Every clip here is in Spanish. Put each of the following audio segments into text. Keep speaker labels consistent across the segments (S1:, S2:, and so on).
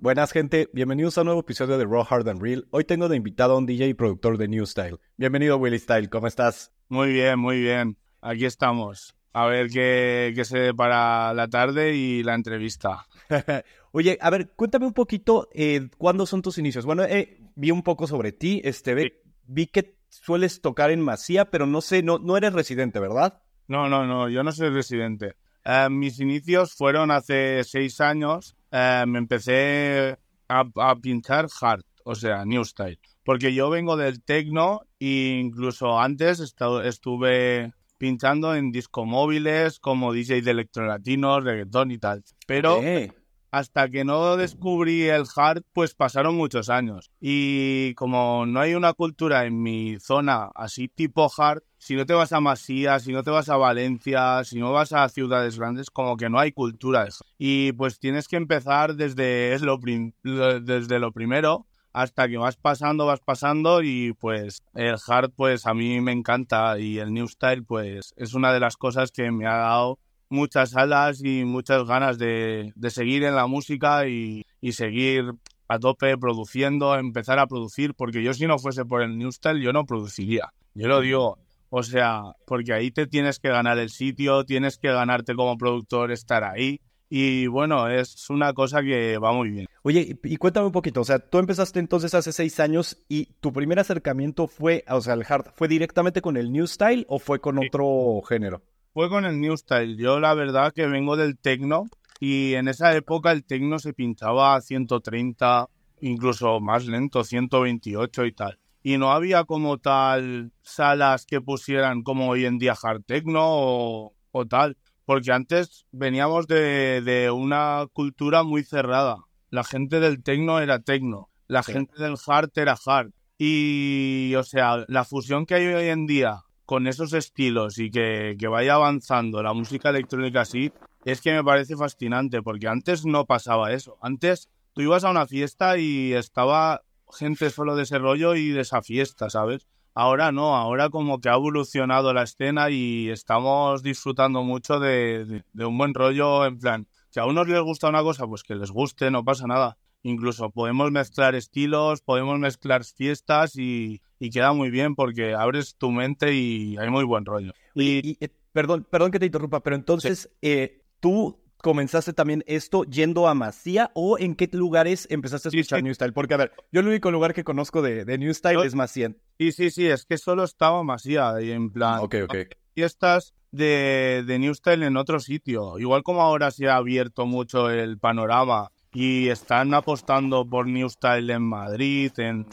S1: Buenas gente, bienvenidos a un nuevo episodio de Raw, Hard and Real. Hoy tengo de invitado a un DJ y productor de New Style. Bienvenido Willy Style, ¿cómo estás?
S2: Muy bien. Aquí estamos. A ver qué se depara la tarde y la entrevista.
S1: Oye, a ver, cuéntame un poquito, ¿cuándo son tus inicios? Bueno, vi un poco sobre ti, vi que sueles tocar en Masía, pero no sé, no eres residente, ¿verdad?
S2: No, yo no soy residente. Mis inicios fueron hace 6 años. Me empecé a pinchar hard, o sea, New Style. Porque yo vengo del techno e incluso antes estuve pinchando en discomóviles como DJ de electrolatinos, reggaetón y tal. Pero hasta que no descubrí el hard, pues pasaron muchos años. Y como no hay una cultura en mi zona así tipo hard, si no te vas a Masía, si no te vas a Valencia, si no vas a ciudades grandes, como que no hay cultura de hard. Y pues tienes que empezar desde lo primero hasta que vas pasando y pues el hard pues a mí me encanta y el new style pues es una de las cosas que me ha dado muchas alas y muchas ganas de seguir en la música y seguir a tope produciendo, empezar a producir, porque yo si no fuese por el new style yo no produciría, yo lo digo, o sea, porque ahí te tienes que ganar el sitio, tienes que ganarte como productor estar ahí. Y bueno, es una cosa que va muy bien.
S1: Oye, y cuéntame un poquito, o sea, tú empezaste entonces hace 6 años y tu primer acercamiento fue, o sea, el hard, ¿fue directamente con el New Style o fue con otro género?
S2: Fue con el New Style. Yo la verdad que vengo del techno y en esa época el techno se pinchaba a 130, incluso más lento, 128 y tal. Y no había como tal salas que pusieran como hoy en día hard techno o tal. Porque antes veníamos de una cultura muy cerrada. La gente del techno era techno, la gente del hard era hard. Y, o sea, la fusión que hay hoy en día con esos estilos y que vaya avanzando la música electrónica así, es que me parece fascinante, porque antes no pasaba eso. Antes tú ibas a una fiesta y estaba gente solo de ese rollo y de esa fiesta, ¿sabes? Ahora no, ahora como que ha evolucionado la escena y estamos disfrutando mucho de un buen rollo, en plan, si a unos les gusta una cosa, pues que les guste, no pasa nada. Incluso podemos mezclar estilos, podemos mezclar fiestas y queda muy bien porque abres tu mente y hay muy buen rollo.
S1: Perdón que te interrumpa, pero entonces, ¿tú comenzaste también esto yendo a Masía o en qué lugares empezaste a escuchar New Style? Porque, a ver, yo el único lugar que conozco de New Style es Masía.
S2: Sí, es que solo estaba Masía y en plan...
S1: Ok.
S2: Fiestas de New Style en otro sitio. Igual como ahora se ha abierto mucho el panorama y están apostando por New Style en Madrid, en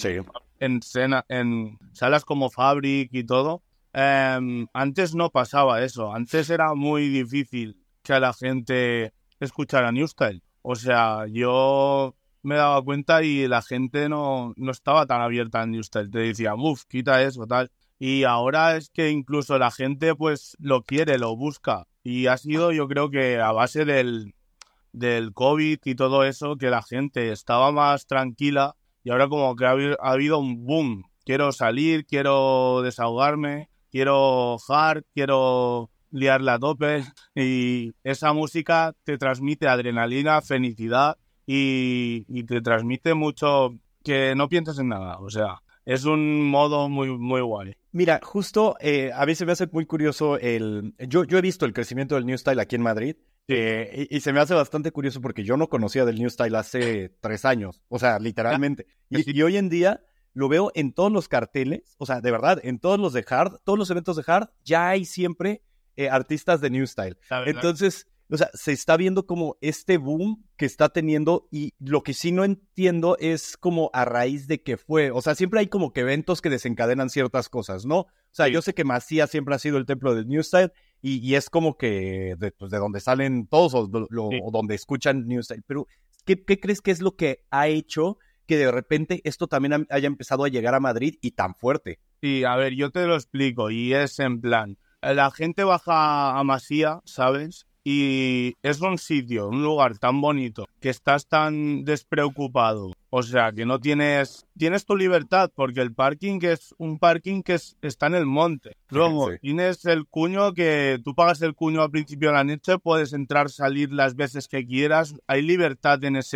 S2: salas como Fabric y todo. Antes no pasaba eso. Antes era muy difícil que a la gente escuchara New Style. O sea, yo me daba cuenta y la gente no estaba tan abierta en New Style. Te decía, quita eso, tal. Y ahora es que incluso la gente pues lo quiere, lo busca. Y ha sido, yo creo que a base del COVID y todo eso, que la gente estaba más tranquila y ahora como que ha habido un boom. Quiero salir, quiero desahogarme, quiero hard, quiero liarla a tope y esa música te transmite adrenalina, felicidad y te transmite mucho que no pienses en nada, o sea, es un modo muy, muy guay.
S1: Mira, justo a veces me hace muy curioso yo he visto el crecimiento del New Style aquí en Madrid. Y se me hace bastante curioso porque yo no conocía del New Style hace 3 años, o sea, literalmente. Y hoy en día lo veo en todos los carteles, o sea, de verdad, en todos los de hard, todos los eventos de hard, ya hay siempre artistas de New Style. Entonces, o sea, se está viendo como este boom que está teniendo y lo que sí no entiendo es como a raíz de qué fue. O sea, siempre hay como que eventos que desencadenan ciertas cosas, ¿no? O sea, yo sé que Masía siempre ha sido el templo del New Style y es como que de donde salen todos o donde escuchan New Style. Pero, ¿qué crees que es lo que ha hecho que de repente esto también haya empezado a llegar a Madrid y tan fuerte?
S2: Sí, a ver, yo te lo explico y es en plan, la gente baja a Masía, ¿sabes? Y es un sitio, un lugar tan bonito, que estás tan despreocupado, o sea, que no tienes tu libertad, porque el parking es un parking que está en el monte. Luego, tienes el cuño que tú pagas el cuño al principio de la noche, puedes entrar, salir las veces que quieras, hay libertad en ese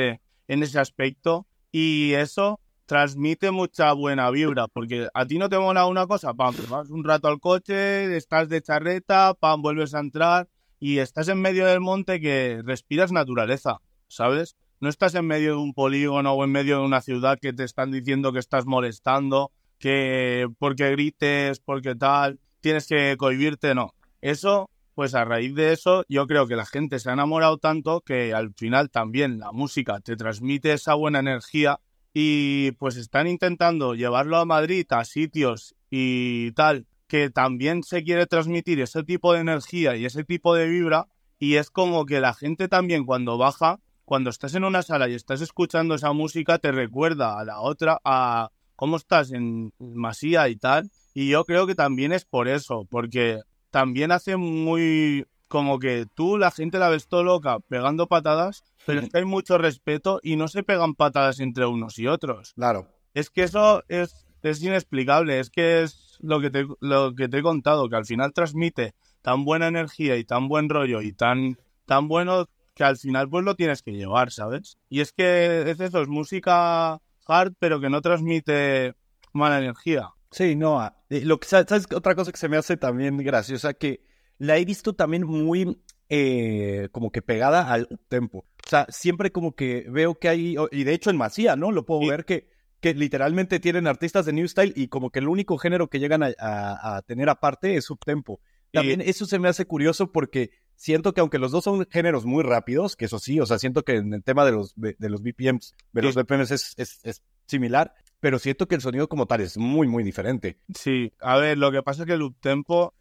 S2: en ese aspecto, y eso transmite mucha buena vibra, porque a ti no te mola una cosa, pam, te vas un rato al coche, estás de charreta, pam, vuelves a entrar y estás en medio del monte que respiras naturaleza, ¿sabes? No estás en medio de un polígono o en medio de una ciudad que te están diciendo que estás molestando, que porque grites, porque tal, tienes que cohibirte, no. Eso, pues a raíz de eso, yo creo que la gente se ha enamorado tanto que al final también la música te transmite esa buena energía y pues están intentando llevarlo a Madrid, a sitios y tal, que también se quiere transmitir ese tipo de energía y ese tipo de vibra, y es como que la gente también cuando baja, cuando estás en una sala y estás escuchando esa música, te recuerda a la otra, a cómo estás en Masía y tal, y yo creo que también es por eso, porque también hace muy... como que tú la gente la ves todo loca pegando patadas, pero es que hay mucho respeto y no se pegan patadas entre unos y otros.
S1: Claro.
S2: Es que eso es inexplicable, es que es lo que te he contado, que al final transmite tan buena energía y tan buen rollo y tan bueno que al final pues lo tienes que llevar, ¿sabes? Y es que es eso, es música hard pero que no transmite mala energía.
S1: Sí, no. Lo que sabes, otra cosa que se me hace también graciosa, que la he visto también muy como que pegada al tempo. O sea, siempre como que veo que hay, y de hecho en Masía, ¿no? Lo puedo ver que literalmente tienen artistas de New Style y como que el único género que llegan a tener aparte es subtempo. También eso se me hace curioso porque siento que aunque los dos son géneros muy rápidos, que eso sí, o sea, siento que en el tema de los BPMs, de los BPMs es similar, pero siento que el sonido como tal es muy, muy diferente.
S2: Sí, a ver, lo que pasa es que el uptempo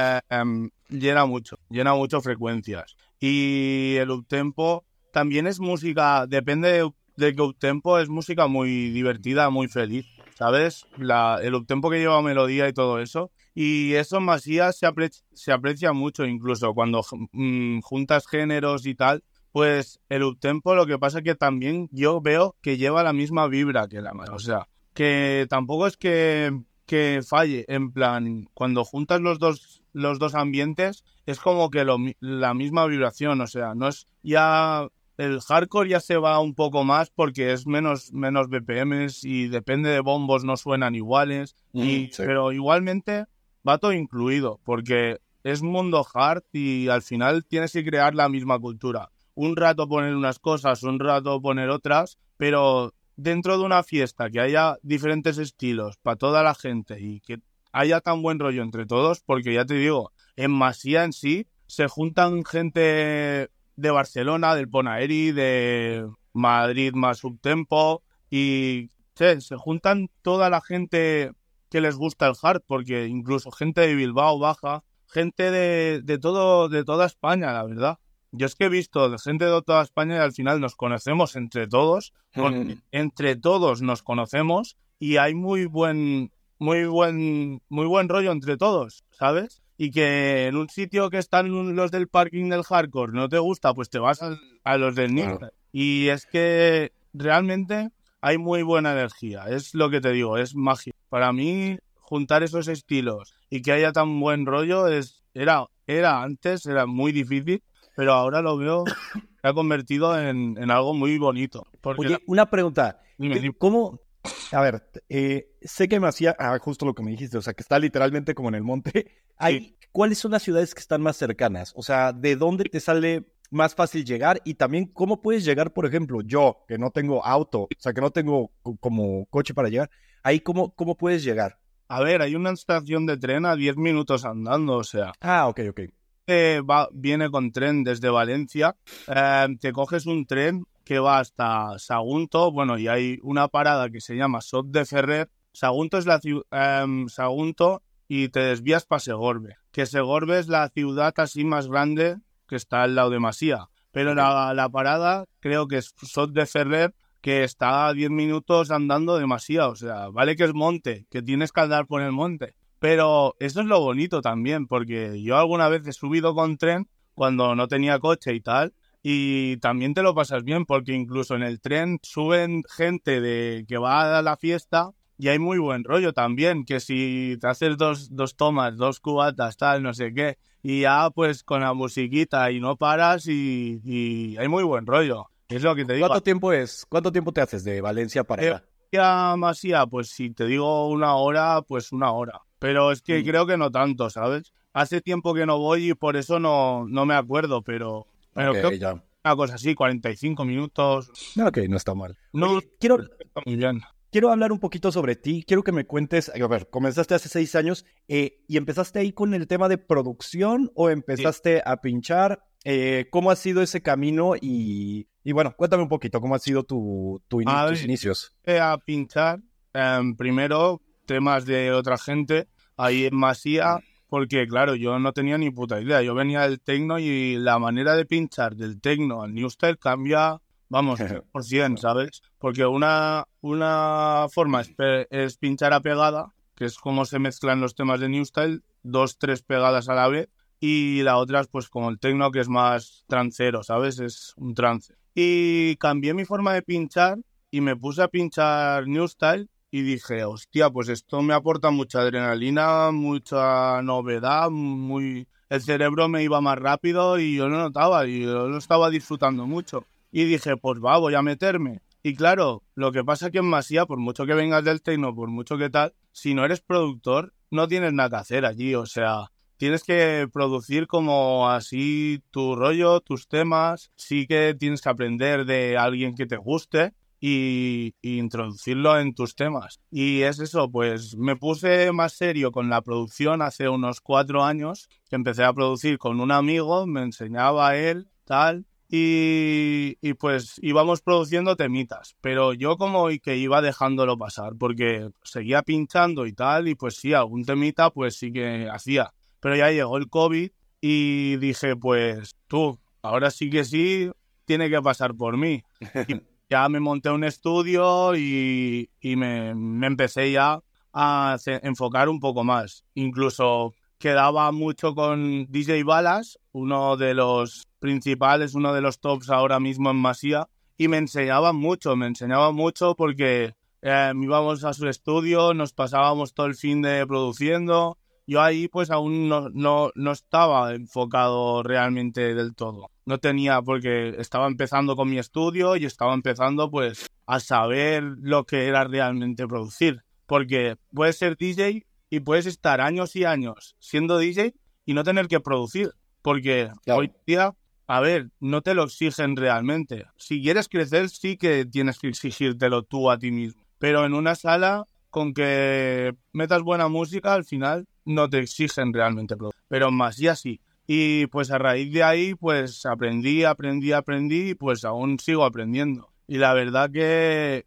S2: llena mucho frecuencias. Y el uptempo también es música, depende de que uptempo es música muy divertida, muy feliz, ¿sabes? El uptempo que lleva melodía y todo eso. Y eso en Masía se aprecia mucho, incluso cuando juntas géneros y tal. Pues el uptempo lo que pasa es que también yo veo que lleva la misma vibra que la Masía. O sea, que tampoco es que falle, en plan, cuando juntas los dos ambientes es como que la misma vibración, o sea, no es ya el hardcore ya se va un poco más porque es menos BPMs y depende de bombos no suenan iguales,
S1: Sí.
S2: pero igualmente va todo incluido porque es mundo hard y al final tienes que crear la misma cultura. Un rato poner unas cosas, un rato poner otras, pero dentro de una fiesta que haya diferentes estilos para toda la gente y que haya tan buen rollo entre todos, porque ya te digo, en Masía en sí se juntan gente de Barcelona, del Ponaeri, de Madrid más Subtempo y se juntan toda la gente que les gusta el hard, porque incluso gente de Bilbao baja, gente de toda España, la verdad. Yo es que he visto de gente de toda España y al final nos conocemos entre todos, entre todos nos conocemos y hay muy buen rollo entre todos, ¿sabes? Y que en un sitio que están los del parking del hardcore no te gusta, pues te vas a los del New. Claro. Y es que realmente hay muy buena energía, es lo que te digo, es magia. Para mí, juntar esos estilos y que haya tan buen rollo antes era muy difícil, pero ahora lo veo, se ha convertido en algo muy bonito.
S1: Oye, una pregunta.
S2: Dime.
S1: ¿Cómo? A ver, sé que me hacía justo lo que me dijiste, o sea, que está literalmente como en el monte.
S2: Sí.
S1: ¿Cuáles son las ciudades que están más cercanas? O sea, ¿de dónde te sale más fácil llegar? Y también, ¿cómo puedes llegar, por ejemplo, yo, que no tengo auto, o sea, que no tengo como coche para llegar? Ahí, ¿cómo puedes llegar?
S2: A ver, hay una estación de tren a 10 minutos andando, o sea.
S1: Ok.
S2: Viene con tren desde Valencia, te coges un tren que va hasta Sagunto, bueno, y hay una parada que se llama Sot de Ferrer. Sagunto es la Sagunto y te desvías para Segorbe, que Segorbe es la ciudad así más grande que está al lado de Masía, pero la parada creo que es Sot de Ferrer, que está a 10 minutos andando de Masía, o sea, vale que es monte, que tienes que andar por el monte. Pero eso es lo bonito también, porque yo alguna vez he subido con tren cuando no tenía coche y tal, y también te lo pasas bien, porque incluso en el tren suben gente que va a la fiesta y hay muy buen rollo también, que si te haces dos tomas, 2 cubatas, tal, no sé qué, y ya pues con la musiquita y no paras y hay muy buen rollo. Es lo que te digo.
S1: ¿Cuánto tiempo te haces de Valencia para acá?
S2: Masía, pues si te digo 1 hora, pues 1 hora. Pero es que creo que no tanto, ¿sabes? Hace tiempo que no voy y por eso no me acuerdo, pero
S1: Okay,
S2: creo que
S1: ya.
S2: una cosa así, 45 minutos.
S1: Ok, no está mal.
S2: No,
S1: Oye,
S2: está muy bien.
S1: quiero hablar un poquito sobre ti. Quiero que me cuentes, a ver, comenzaste hace 6 años y empezaste ahí con el tema de producción o empezaste a pinchar. ¿Cómo ha sido ese camino? Y bueno, cuéntame un poquito, ¿cómo ha sido tus inicios?
S2: A pinchar, primero temas de otra gente ahí en Masía, porque claro, yo no tenía ni puta idea. Yo venía del techno y la manera de pinchar del techno al new style cambia, vamos, 100%, ¿sabes? Porque una forma es pinchar a pegada, que es como se mezclan los temas de new style, 2, 3 pegadas a la vez, y la otra es pues como el techno, que es más trancero, ¿sabes? Es un trance. Y cambié mi forma de pinchar y me puse a pinchar new style y dije, hostia, pues esto me aporta mucha adrenalina, mucha novedad, el cerebro me iba más rápido y yo lo notaba y yo lo estaba disfrutando mucho. Y dije, pues voy a meterme. Y claro, lo que pasa es que en Masía, por mucho que vengas del techno, por mucho que tal, si no eres productor, no tienes nada que hacer allí, o sea, tienes que producir como así tu rollo, tus temas, sí que tienes que aprender de alguien que te guste y introducirlo en tus temas. Y es eso, pues me puse más serio con la producción hace unos 4 años, que empecé a producir con un amigo, me enseñaba a él, tal, y pues íbamos produciendo temitas, pero yo como que iba dejándolo pasar, porque seguía pinchando y tal, y pues sí, algún temita pues sí que hacía. Pero ya llegó el COVID y dije, pues tú, ahora sí que sí, tiene que pasar por mí. Y ya me monté un estudio y me empecé ya a enfocar un poco más. Incluso quedaba mucho con DJ Balas, uno de los principales, uno de los tops ahora mismo en Masía, y me enseñaba mucho porque íbamos a su estudio, nos pasábamos todo el fin de produciendo. Yo ahí pues aún no estaba enfocado realmente del todo. No tenía, porque estaba empezando con mi estudio y estaba empezando pues a saber lo que era realmente producir. Porque puedes ser DJ y puedes estar años y años siendo DJ y no tener que producir. Porque
S1: Claro.
S2: hoy día, a ver, no te lo exigen realmente. Si quieres crecer sí que tienes que exigírtelo tú a ti mismo. Pero en una sala, con que metas buena música, al final no te exigen realmente producir. Pero más ya sí. Y pues a raíz de ahí pues aprendí y pues aún sigo aprendiendo. Y la verdad que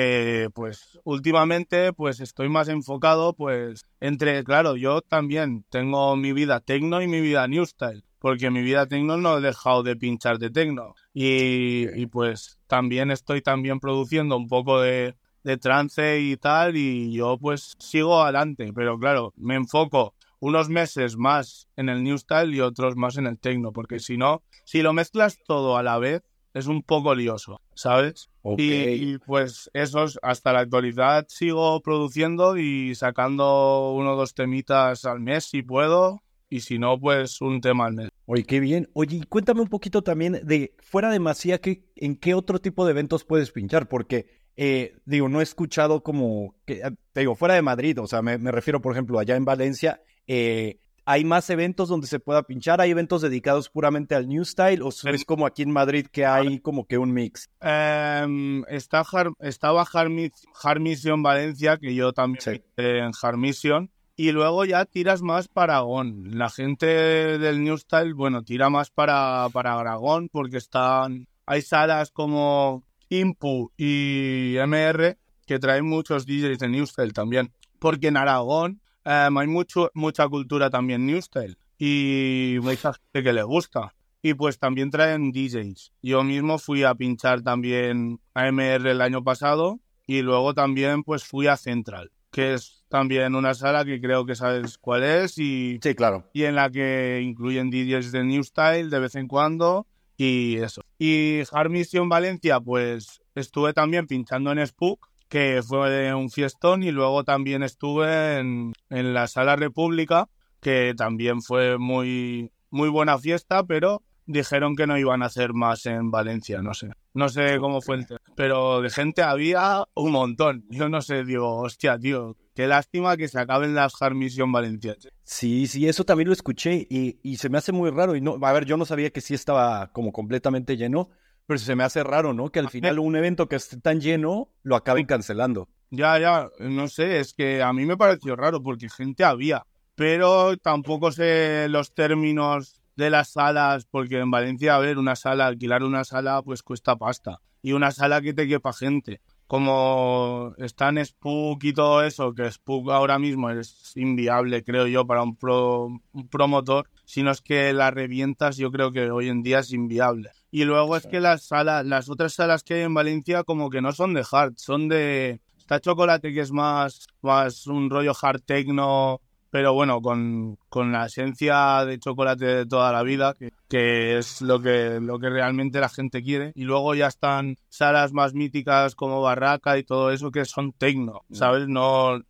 S2: pues últimamente pues estoy más enfocado pues claro, yo también tengo mi vida techno y mi vida new style, porque mi vida techno no he dejado de pinchar de techno. Y pues también estoy produciendo un poco de trance y tal, y yo pues sigo adelante, pero claro, me enfoco unos meses más en el new style y otros más en el techno, porque si no, si lo mezclas todo a la vez, es un poco lioso, ¿sabes?
S1: Okay.
S2: Y pues hasta la actualidad sigo produciendo y sacando 1 o 2 temitas al mes si puedo, y si no, pues un tema al mes.
S1: Oye, qué bien. Oye, y cuéntame un poquito también de, fuera de Masía, ¿en qué otro tipo de eventos puedes pinchar? Porque, no he escuchado te digo, fuera de Madrid, o sea, me refiero, por ejemplo, allá en Valencia, ¿hay más eventos donde se pueda pinchar? ¿Hay eventos dedicados puramente al New Style? ¿O es como aquí en Madrid que hay como que un mix?
S2: Estaba Hard Mission Valencia, que yo también pinché en Hard Mission. Y luego ya tiras más para Aragón. La gente del New Style, bueno, tira más para Aragón, porque hay salas como Impu y MR que traen muchos DJs de New Style también. Porque en Aragón hay mucha cultura también New Style y mucha gente que le gusta. Y pues también traen DJs. Yo mismo fui a pinchar también a MR el año pasado y luego también pues fui a Central, que es también una sala que creo que sabes cuál es
S1: Sí, claro.
S2: y en la que incluyen DJs de New Style de vez en cuando y eso. Y Hard Mission Valencia, pues estuve también pinchando en Spook, que fue un fiestón, y luego también estuve en la Sala República, que también fue muy, muy buena fiesta, pero dijeron que no iban a hacer más en Valencia, no sé. No sé cómo fue el tema, pero de gente había un montón. Yo no sé, digo, hostia, tío, qué lástima que se acaben las Hard Mission Valencia.
S1: Sí, eso también lo escuché y se me hace muy raro. Y no, a ver, yo no sabía que sí estaba como completamente lleno, pero se me hace raro, ¿no? Que al final un evento que esté tan lleno lo acaben cancelando.
S2: Ya, no sé, es que a mí me pareció raro porque gente había, pero tampoco sé los términos de las salas, porque en Valencia, a ver, alquilar una sala pues cuesta pasta, y una sala que te quepa gente. Como está en Spook y todo eso, que Spook ahora mismo es inviable, creo yo, para un promotor, sino es que la revientas, yo creo que hoy en día es inviable. Y luego es que las otras salas que hay en Valencia como que no son de hard, son de... Está Chocolate, que es más un rollo hard techno, pero bueno, con la esencia de Chocolate de toda la vida, que es lo que realmente la gente quiere. Y luego ya están salas más míticas como Barraca y todo eso, que son techno, ¿sabes? No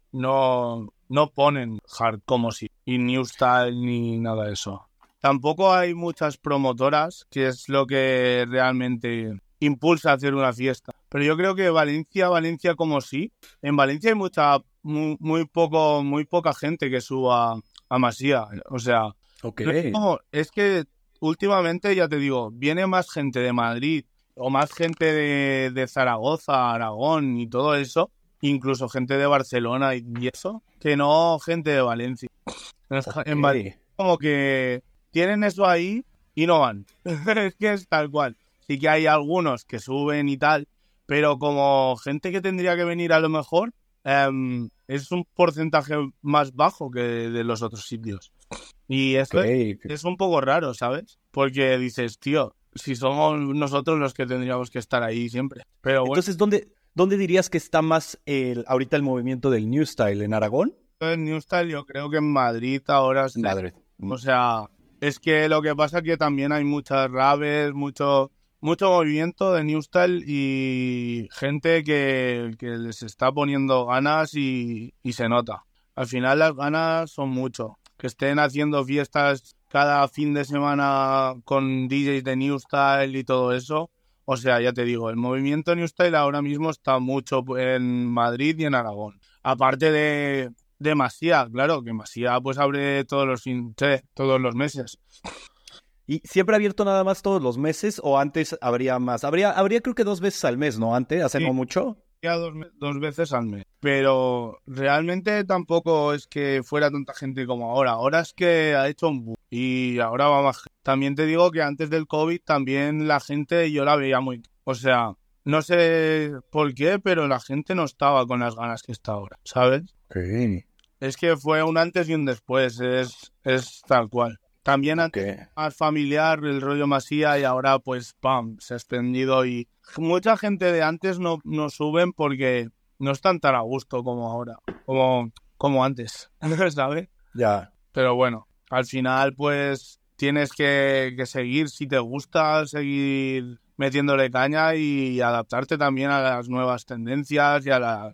S2: ponen hard como si, y New Style ni nada de eso. Tampoco hay muchas promotoras, que es lo que realmente impulsa a hacer una fiesta. Pero yo creo que Valencia como sí. En Valencia hay muy poca gente que suba a Masía. O sea,
S1: Okay.
S2: es que últimamente, ya te digo, viene más gente de Madrid o más gente de Zaragoza, Aragón y todo eso, incluso gente de Barcelona y eso, que no gente de Valencia. En Valencia como que tienen eso ahí y no van. Es que es tal cual. Sí que hay algunos que suben y tal, pero como gente que tendría que venir a lo mejor, es un porcentaje más bajo que de los otros sitios. Y esto es un poco raro, ¿sabes? Porque dices, tío, si somos nosotros los que tendríamos que estar ahí siempre. Pero bueno.
S1: Entonces, ¿dónde dirías que está más ahorita el movimiento del New Style? ¿En Aragón?
S2: El New Style yo creo que en Madrid ahora está.
S1: Madrid.
S2: O sea, es que lo que pasa es que también hay muchas raves, mucho movimiento de New Style y gente que les está poniendo ganas y se nota. Al final las ganas son mucho. Que estén haciendo fiestas cada fin de semana con DJs de New Style y todo eso. O sea, ya te digo, el movimiento New Style ahora mismo está mucho en Madrid y en Aragón. Aparte de Masía, claro, que Masía pues abre todos los meses.
S1: ¿Y siempre ha abierto nada más todos los meses o antes habría más? Habría creo que 2 veces al mes, ¿no? Antes, hace no mucho.
S2: Ya dos veces al mes. Pero realmente tampoco es que fuera tanta gente como ahora. Ahora es que ha hecho un boom y ahora va más gente. También te digo que antes del COVID también la gente yo la veía muy... O sea, no sé por qué, pero la gente no estaba con las ganas que está ahora, ¿sabes?
S1: Okay.
S2: Es que fue un antes y un después, es tal cual. También antes más familiar, el rollo Masía, y ahora pues ¡pam! Se ha extendido y mucha gente de antes no suben porque no están tan a gusto como ahora, como antes, ¿sabes?
S1: Ya.
S2: Pero bueno, al final pues tienes que seguir, si te gusta, seguir metiéndole caña y adaptarte también a las nuevas tendencias y a la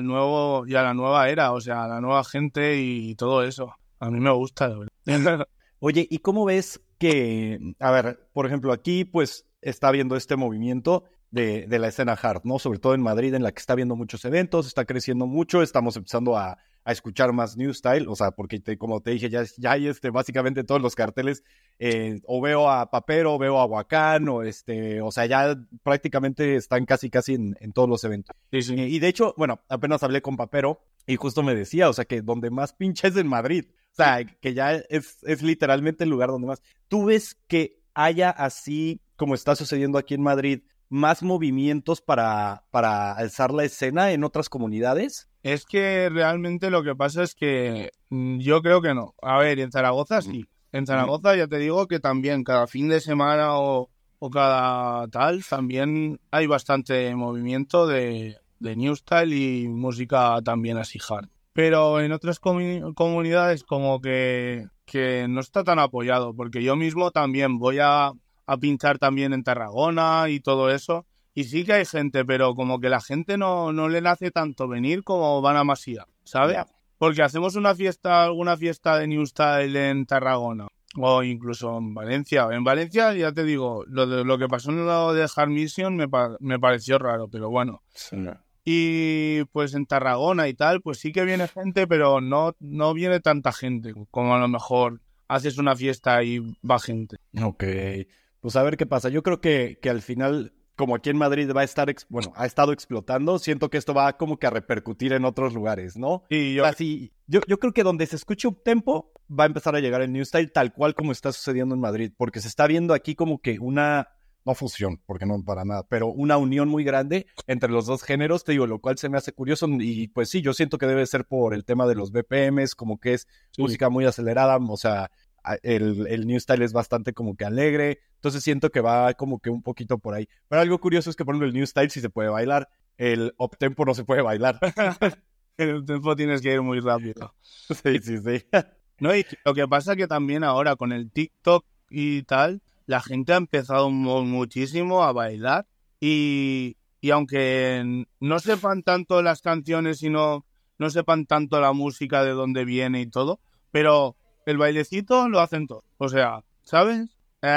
S2: nueva era, o sea, a la nueva gente y todo eso. A mí me gusta, de verdad.
S1: Oye, ¿y cómo ves que, a ver, por ejemplo, aquí pues está habiendo este movimiento de la escena hard, ¿no? Sobre todo en Madrid, en la que está habiendo muchos eventos, está creciendo mucho, estamos empezando a escuchar más New Style, o sea, porque como te dije, ya hay básicamente todos los carteles, o veo a Papero, o veo a Huacán, o sea, ya prácticamente están casi en todos los eventos.
S2: Sí, sí.
S1: Y de hecho, bueno, apenas hablé con Papero y justo me decía, o sea, que donde más pincha es en Madrid. O sea, que ya es literalmente el lugar donde más. ¿Tú ves que haya así, como está sucediendo aquí en Madrid, más movimientos para alzar la escena en otras comunidades?
S2: Es que realmente lo que pasa es que yo creo que no. A ver, en Zaragoza sí. En Zaragoza ya te digo que también cada fin de semana o cada tal, también hay bastante movimiento de New Style y música también así hard. Pero en otras comunidades como que no está tan apoyado, porque yo mismo también voy a pinchar también en Tarragona y todo eso, y sí que hay gente, pero como que la gente no le nace tanto venir como van a Masía, ¿sabes? Yeah. Porque hacemos alguna fiesta de New Style en Tarragona, o incluso en Valencia. En Valencia, ya te digo, lo que pasó en lo de Hard Mission me pareció raro, pero bueno.
S1: Sí.
S2: Y pues en Tarragona y tal, pues sí que viene gente, pero no viene tanta gente como a lo mejor haces una fiesta y va gente.
S1: Ok, pues a ver qué pasa. Yo creo que al final, como aquí en Madrid va a estar, ha estado explotando, siento que esto va como que a repercutir en otros lugares, ¿no?
S2: Y
S1: O sea, sí, yo creo que donde se escuche un tempo va a empezar a llegar el New Style tal cual como está sucediendo en Madrid, porque se está viendo aquí como que no fusión, porque no para nada, pero una unión muy grande entre los dos géneros, te digo, lo cual se me hace curioso y pues sí, yo siento que debe ser por el tema de los BPMs, como que es música muy acelerada, o sea, el New Style es bastante como que alegre, entonces siento que va como que un poquito por ahí. Pero algo curioso es que, por ejemplo, el New Style sí se puede bailar, el uptempo no se puede bailar.
S2: En el tiempo tienes que ir muy rápido.
S1: Sí, sí, sí.
S2: No, y lo que pasa que también ahora con el TikTok y tal, la gente ha empezado muchísimo a bailar y aunque no sepan tanto las canciones y no sepan tanto la música de dónde viene y todo, pero el bailecito lo hacen todos. O sea, ¿sabes?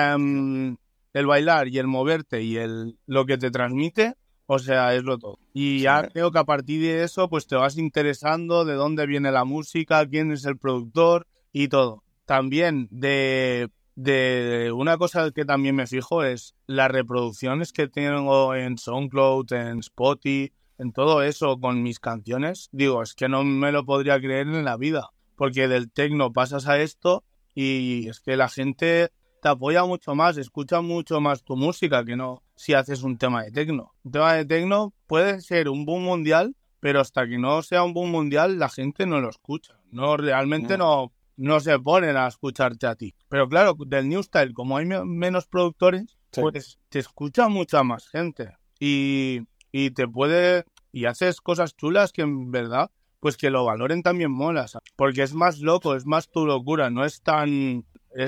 S2: El bailar y el moverte y lo que te transmite, o sea, es lo todo. Y ya creo que a partir de eso, pues te vas interesando de dónde viene la música, quién es el productor y todo. También de una cosa que también me fijo es las reproducciones que tengo en SoundCloud, en Spotify, en todo eso con mis canciones. Digo, es que no me lo podría creer en la vida, porque del techno pasas a esto y es que la gente te apoya mucho más, escucha mucho más tu música que no si haces un tema de techno. Un tema de techno puede ser un boom mundial, pero hasta que no sea un boom mundial la gente no lo escucha. No, realmente no se ponen a escucharte a ti. Pero claro, del New Style, como hay menos productores, pues te escucha mucha más gente. Y te puede... Y haces cosas chulas que en verdad, pues que lo valoren también mola, ¿sabes? Porque es más loco, es más tu locura, no es tan...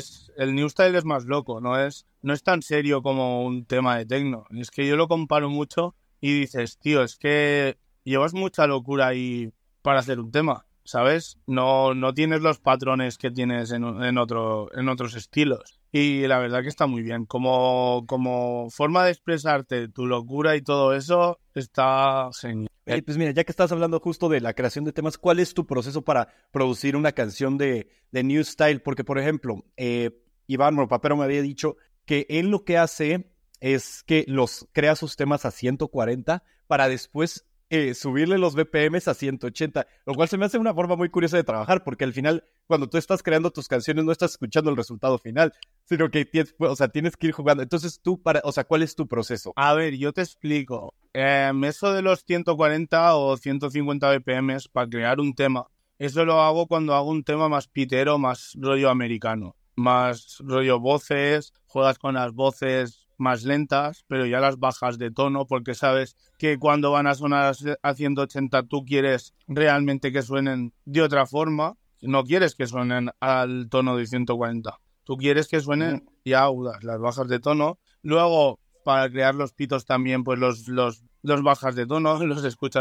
S2: el New Style es más loco, no es tan serio como un tema de techno. Es que yo lo comparo mucho y dices, tío, es que llevas mucha locura ahí para hacer un tema, ¿sabes? No tienes los patrones que tienes en otros estilos. Y la verdad que está muy bien. Como forma de expresarte tu locura y todo eso, está genial.
S1: Pues mira, ya que estás hablando justo de la creación de temas, ¿cuál es tu proceso para producir una canción de New Style? Porque, por ejemplo, Iván Papero me había dicho que él lo que hace es que crea sus temas a 140 para después subirle los BPMs a 180, lo cual se me hace una forma muy curiosa de trabajar, porque al final, cuando tú estás creando tus canciones, no estás escuchando el resultado final, sino que tienes que ir jugando. Entonces ¿cuál es tu proceso?
S2: A ver, yo te explico. Eso de los 140 o 150 BPMs para crear un tema, eso lo hago cuando hago un tema más pitero, más rollo americano, más rollo voces, juegas con las voces más lentas, pero ya las bajas de tono, porque sabes que cuando van a sonar a 180 tú quieres realmente que suenen de otra forma, no quieres que suenen al tono de 140, tú quieres que suenen ya agudas, las bajas de tono. Luego, para crear los pitos también, pues los bajas de tono, los escuchas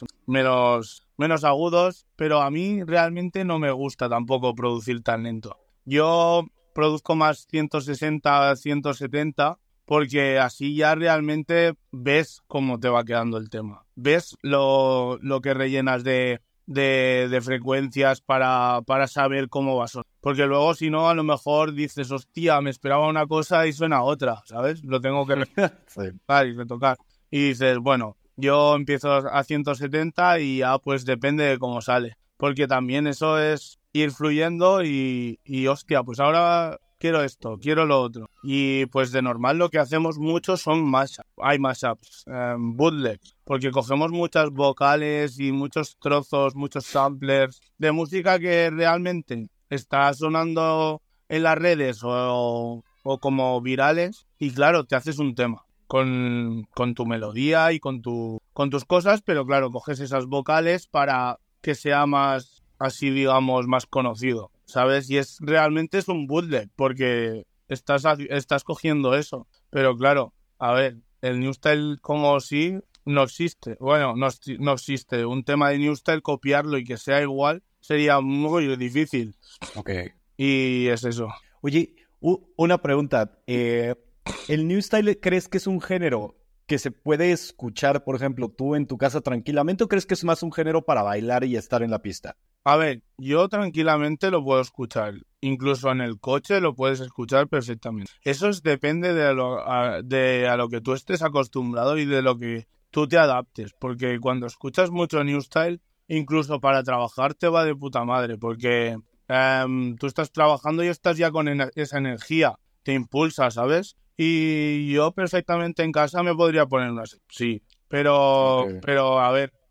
S2: menos agudos, pero a mí realmente no me gusta tampoco producir tan lento. Yo produzco más 160, 170, porque así ya realmente ves cómo te va quedando el tema. Ves lo que rellenas de frecuencias para saber cómo va a sonar. Porque luego, si no, a lo mejor dices, hostia, me esperaba una cosa y suena otra, ¿sabes? Lo tengo que y retocar. Y dices, bueno, yo empiezo a 170 y ya pues depende de cómo sale. Porque también eso es ir fluyendo y hostia, pues ahora quiero esto, quiero lo otro. Y pues de normal lo que hacemos mucho son mashups. Hay mashups, bootlegs, porque cogemos muchas vocales y muchos trozos, muchos samplers de música que realmente está sonando en las redes o como virales, y claro, te haces un tema con tu melodía y con tus cosas, pero claro, coges esas vocales para que sea más, así digamos, más conocido, ¿sabes? Y realmente es un bootleg, porque estás cogiendo eso. Pero claro, a ver, el New Style como sí no existe. Bueno, no existe. Un tema de New Style, copiarlo y que sea igual, sería muy difícil.
S1: Ok.
S2: Y es eso.
S1: Oye, una pregunta. ¿El New Style crees que es un género que se puede escuchar, por ejemplo, tú en tu casa tranquilamente, o crees que es más un género para bailar y estar en la pista?
S2: A ver, yo tranquilamente lo puedo escuchar. Incluso en el coche lo puedes escuchar perfectamente. Depende de a lo que tú estés acostumbrado y de lo que tú te adaptes. Porque cuando escuchas mucho New Style, incluso para trabajar te va de puta madre. Porque tú estás trabajando y estás ya con esa energía. Te impulsa, ¿sabes? Y yo perfectamente en casa me podría poner una... Sí,
S1: Okay.
S2: pero a ver,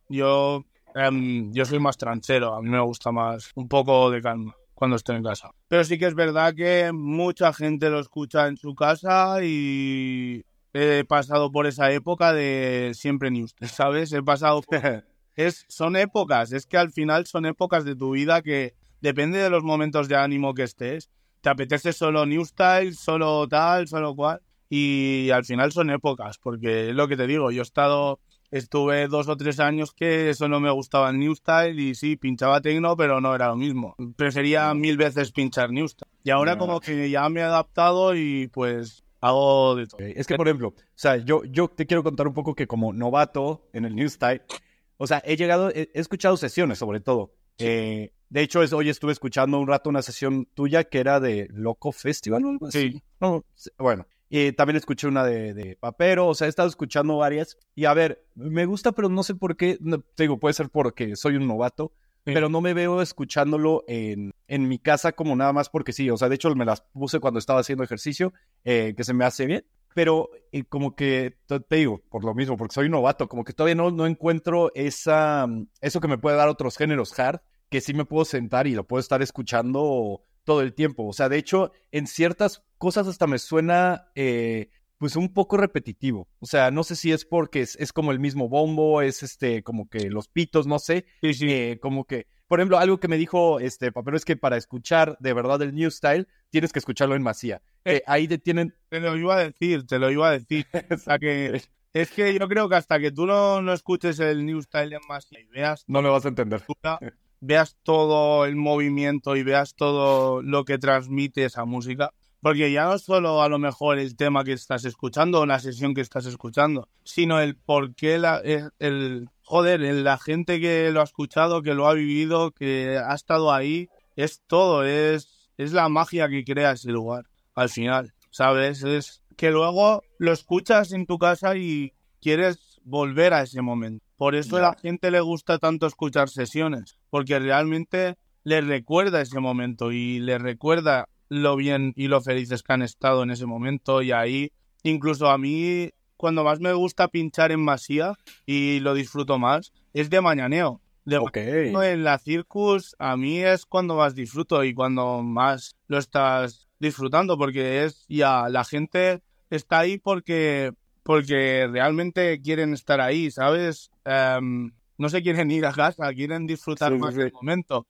S2: yo soy más tranchero, a mí me gusta más un poco de calma cuando estoy en casa. Pero sí que es verdad que mucha gente lo escucha en su casa y he pasado por esa época de siempre news, ¿sabes? He pasado por... son épocas, es que al final son épocas de tu vida que depende de los momentos de ánimo que estés. Te apetece solo new style, solo tal, solo cual. Y al final son épocas, porque es lo que te digo, estuve 2 o 3 años que eso no me gustaba el New Style y sí, pinchaba techno, pero no era lo mismo. Prefería 1000 veces pinchar New Style. Y ahora
S1: No.
S2: como que ya me he adaptado y pues hago de todo.
S1: Es que, por ejemplo, o sea, yo te quiero contar un poco que como novato en el New Style, o sea, he escuchado sesiones sobre todo.
S2: Sí.
S1: De hecho, hoy estuve escuchando un rato una sesión tuya que era de Loco Festival o algo así.
S2: Sí.
S1: No, bueno, también escuché una de Papero, o sea, he estado escuchando varias. Y a ver, me gusta, pero no sé por qué. No, te digo, puede ser porque soy un novato,
S2: Sí.
S1: pero no me veo escuchándolo en mi casa como nada más porque sí. O sea, de hecho, me las puse cuando estaba haciendo ejercicio, que se me hace bien. Pero como que, te digo, por lo mismo, porque soy novato, como que todavía no encuentro eso que me puede dar otros géneros hard, que sí me puedo sentar y lo puedo estar escuchando todo el tiempo. O sea, de hecho, en ciertas cosas hasta me suena pues un poco repetitivo. O sea, no sé si es porque es como el mismo bombo, es como que los pitos, no sé.
S2: Sí, sí.
S1: Como que, por ejemplo, algo que me dijo Papero es que para escuchar de verdad el New Style, tienes que escucharlo en masía. Ahí detienen.
S2: Te lo iba a decir. O sea que es que yo creo que hasta que tú no escuches el New Style en más y veas
S1: No me vas a entender.
S2: veas todo el movimiento y veas todo lo que transmite esa música, porque ya no solo a lo mejor el tema que estás escuchando o la sesión que estás escuchando, sino el por qué la gente que lo ha escuchado, que lo ha vivido, que ha estado ahí, es todo, es la magia que crea ese lugar, al final, ¿sabes? Es que luego lo escuchas en tu casa y quieres volver a ese momento. Por eso a la gente le gusta tanto escuchar sesiones, porque realmente le recuerda ese momento y le recuerda lo bien y lo felices que han estado en ese momento. Y ahí, incluso a mí, cuando más me gusta pinchar en masía y lo disfruto más, es de mañaneo. Mañaneo en la Circus, a mí es cuando más disfruto y cuando más lo estás disfrutando, porque es ya la gente está ahí porque realmente quieren estar ahí, ¿sabes? No se quieren ir a casa, quieren disfrutar más del momento.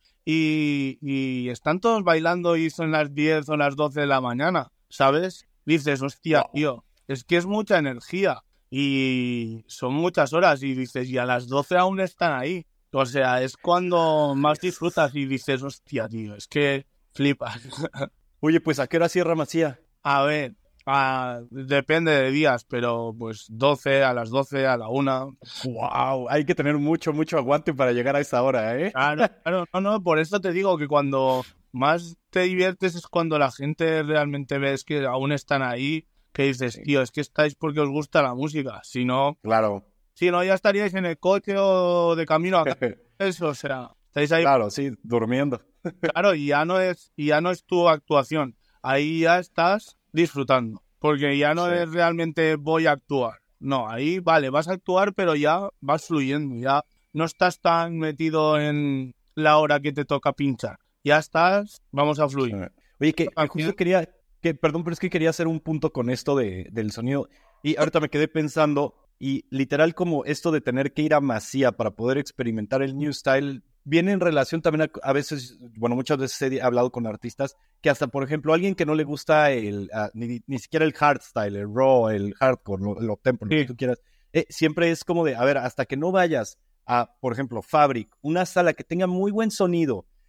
S2: Y están todos bailando y son las 10 o las 12 de la mañana, ¿sabes? Dices, hostia, tío, es que es mucha energía y son muchas horas y dices, y a las 12 aún están ahí. O sea, es cuando más disfrutas y dices, hostia, tío, es que flipas.
S1: Oye, pues ¿a qué hora cierra masía?
S2: A ver, depende de días, pero pues 12, a las 12, a la 1.
S1: ¡Wow! Hay que tener mucho aguante para llegar a esa hora, ¿eh?
S2: Claro, no, por eso te digo que cuando más te diviertes es cuando la gente realmente ves que aún están ahí, que dices, tío, es que estáis porque os gusta la música, si no,
S1: Claro.
S2: Si no ya estaríais en el coche o de camino a casa. Eso, o sea, estáis ahí.
S1: Claro, sí, durmiendo.
S2: Claro, y ya no es tu actuación, ahí ya estás disfrutando, porque ya no es realmente voy a actuar. No, ahí vale, vas a actuar, pero ya vas fluyendo, ya no estás tan metido en la hora que te toca pinchar. Ya estás, vamos a fluir.
S1: Oye, que justo perdón, pero es que quería hacer un punto con esto del sonido. Y ahorita me quedé pensando, y literal como esto de tener que ir a masía para poder experimentar el New Style, viene en relación también a veces, bueno, muchas veces he hablado con artistas que hasta, por ejemplo, alguien que no le gusta ni siquiera el hardstyle, el raw, el hardcore, el uptempo, lo que tú quieras, siempre es como de, a ver, hasta que no vayas a, por ejemplo, Fabric, una sala que tenga muy buen sonido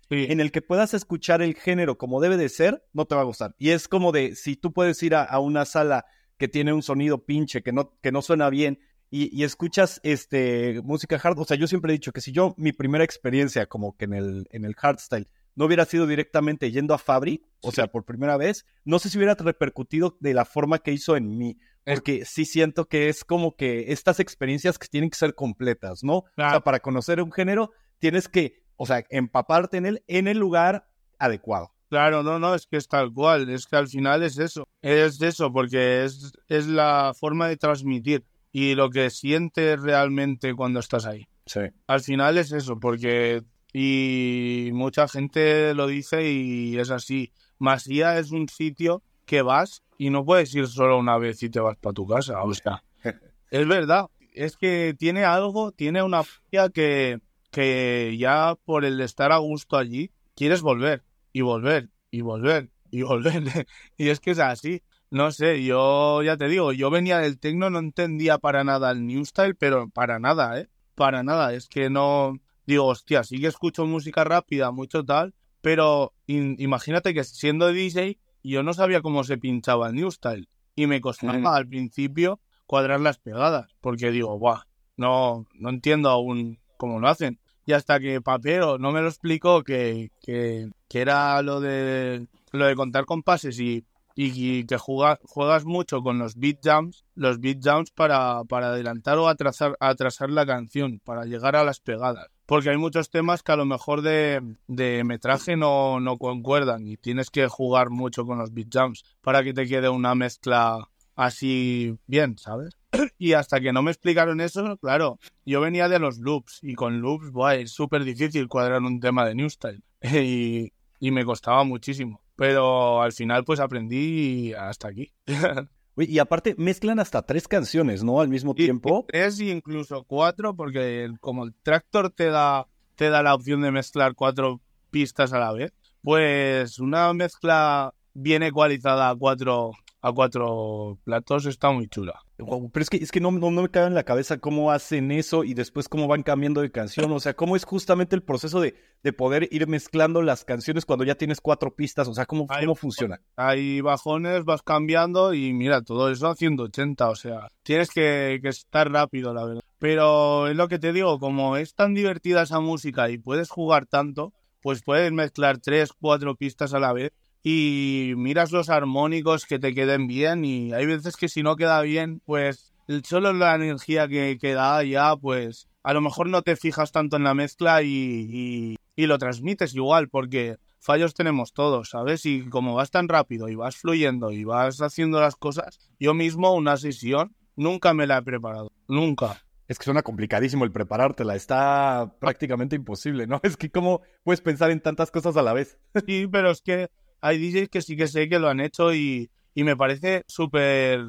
S2: Sí.
S1: en el que puedas escuchar el género como debe de ser, no te va a gustar. Y es como de, si tú puedes ir a una sala que tiene un sonido pinche, que no suena bien, y escuchas música hard, o sea, yo siempre he dicho que si mi primera experiencia como que en el hardstyle no hubiera sido directamente yendo a Fabri, o sea, por primera vez, no sé si hubiera repercutido de la forma que hizo en mí, porque sí siento que es como que estas experiencias que tienen que ser completas, ¿no?
S2: Claro.
S1: O sea, para conocer un género tienes que, o sea, empaparte en el lugar adecuado.
S2: Claro, no, es que es tal cual, es que al final es eso, porque es la forma de transmitir y lo que sientes realmente cuando estás ahí.
S1: Sí.
S2: Al final es eso, porque y mucha gente lo dice y es así. Masía es un sitio que vas y no puedes ir solo una vez y te vas para tu casa, o sea, es verdad, es que tiene algo, tiene una magia que ya por el estar a gusto allí, quieres volver. Y volver, y volver, y volver. Y es que es así. No sé, yo ya te digo, yo venía del techno, no entendía para nada el new style, pero para nada, para nada. Es que no... Digo, hostia, sí que escucho música rápida, mucho tal, pero imagínate que siendo DJ, yo no sabía cómo se pinchaba el new style. Y me costaba al principio cuadrar las pegadas, porque digo, buah, no entiendo aún cómo lo hacen. Y hasta que Papero no me lo explicó que era lo de contar compases y que juegas mucho con los beat jumps para adelantar o atrasar la canción, para llegar a las pegadas. Porque hay muchos temas que a lo mejor de metraje no concuerdan y tienes que jugar mucho con los beat jumps para que te quede una mezcla así bien, ¿sabes? Y hasta que no me explicaron eso, claro, yo venía de los loops y con loops, buah, es súper difícil cuadrar un tema de new style y me costaba muchísimo, pero al final pues aprendí hasta aquí.
S1: Uy, y aparte mezclan hasta 3 canciones, ¿no? Al mismo tiempo.
S2: 3 e incluso 4, porque como el Tractor te da la opción de mezclar 4 pistas a la vez, pues una mezcla bien ecualizada a cuatro platos está muy chula.
S1: Wow, pero es que no me cabe en la cabeza cómo hacen eso y después cómo van cambiando de canción. O sea, cómo es justamente el proceso de poder ir mezclando las canciones cuando ya tienes 4 pistas. O sea, cómo funciona.
S2: Hay bajones, vas cambiando y mira, todo eso a 180. O sea, tienes que estar rápido, la verdad. Pero es lo que te digo, como es tan divertida esa música y puedes jugar tanto, pues puedes mezclar 3, 4 pistas a la vez. Y miras los armónicos que te queden bien y hay veces que si no queda bien, pues solo la energía que da ya, pues a lo mejor no te fijas tanto en la mezcla y lo transmites igual, porque fallos tenemos todos, ¿sabes? Y como vas tan rápido y vas fluyendo y vas haciendo las cosas, yo mismo una sesión nunca me la he preparado, nunca.
S1: Es que suena complicadísimo el preparártela, está prácticamente imposible, ¿no? Es que cómo puedes pensar en tantas cosas a la vez.
S2: Sí, pero es que hay DJs que sí que sé que lo han hecho y me parece súper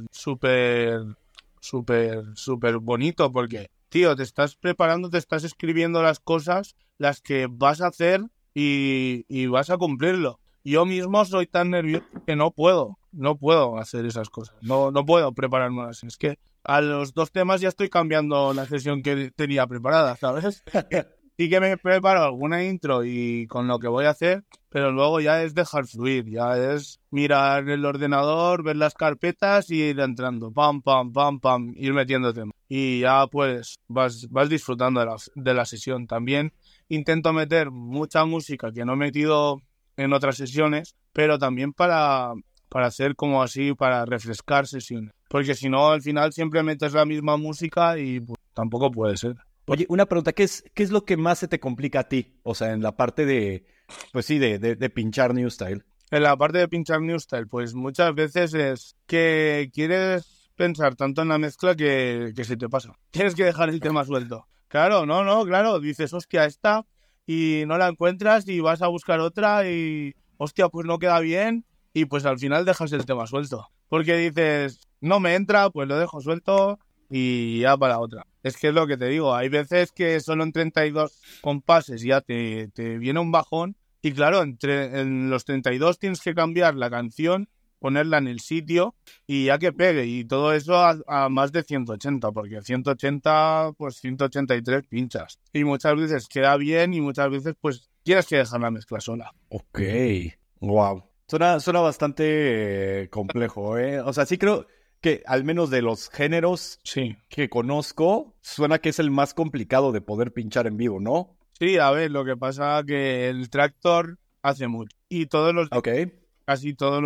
S2: bonito porque, tío, te estás preparando, te estás escribiendo las cosas, las que vas a hacer y vas a cumplirlo. Yo mismo soy tan nervioso que no puedo hacer esas cosas, no puedo prepararme así. Es que a los 2 temas ya estoy cambiando la sesión que tenía preparada, ¿sabes? Sí que me preparo alguna intro y con lo que voy a hacer, pero luego ya es dejar fluir, ya es mirar el ordenador, ver las carpetas y ir entrando, pam, ir metiendo temas. Y ya pues vas disfrutando de la sesión. También intento meter mucha música que no he metido en otras sesiones, pero también para hacer como así, para refrescar sesiones. Porque si no, al final siempre metes la misma música y pues, tampoco puede ser.
S1: Oye, una pregunta, ¿qué es lo que más se te complica a ti? O sea, en la parte de, pues sí, de pinchar New Style.
S2: En la parte de pinchar New Style, pues muchas veces es que quieres pensar tanto en la mezcla que se te pasa. Tienes que dejar el tema suelto. Claro, claro, dices, hostia, esta, y no la encuentras y vas a buscar otra y, hostia, pues no queda bien y pues al final dejas el tema suelto. Porque dices, no me entra, pues lo dejo suelto y ya para otra. Es que es lo que te digo, hay veces que solo en 32 compases ya te viene un bajón y claro, en los 32 tienes que cambiar la canción, ponerla en el sitio y ya que pegue y todo eso a más de 180, porque 180, pues 183 pinchas. Y muchas veces queda bien y muchas veces pues tienes que dejar la mezcla sola.
S1: Ok, wow. Suena bastante complejo, ¿eh? O sea, sí creo que al menos de los géneros
S2: Sí.
S1: que conozco, suena que es el más complicado de poder pinchar en vivo, ¿no?
S2: Sí, a ver, lo que pasa que el Tractor hace mucho. Y
S1: Ok.
S2: casi todos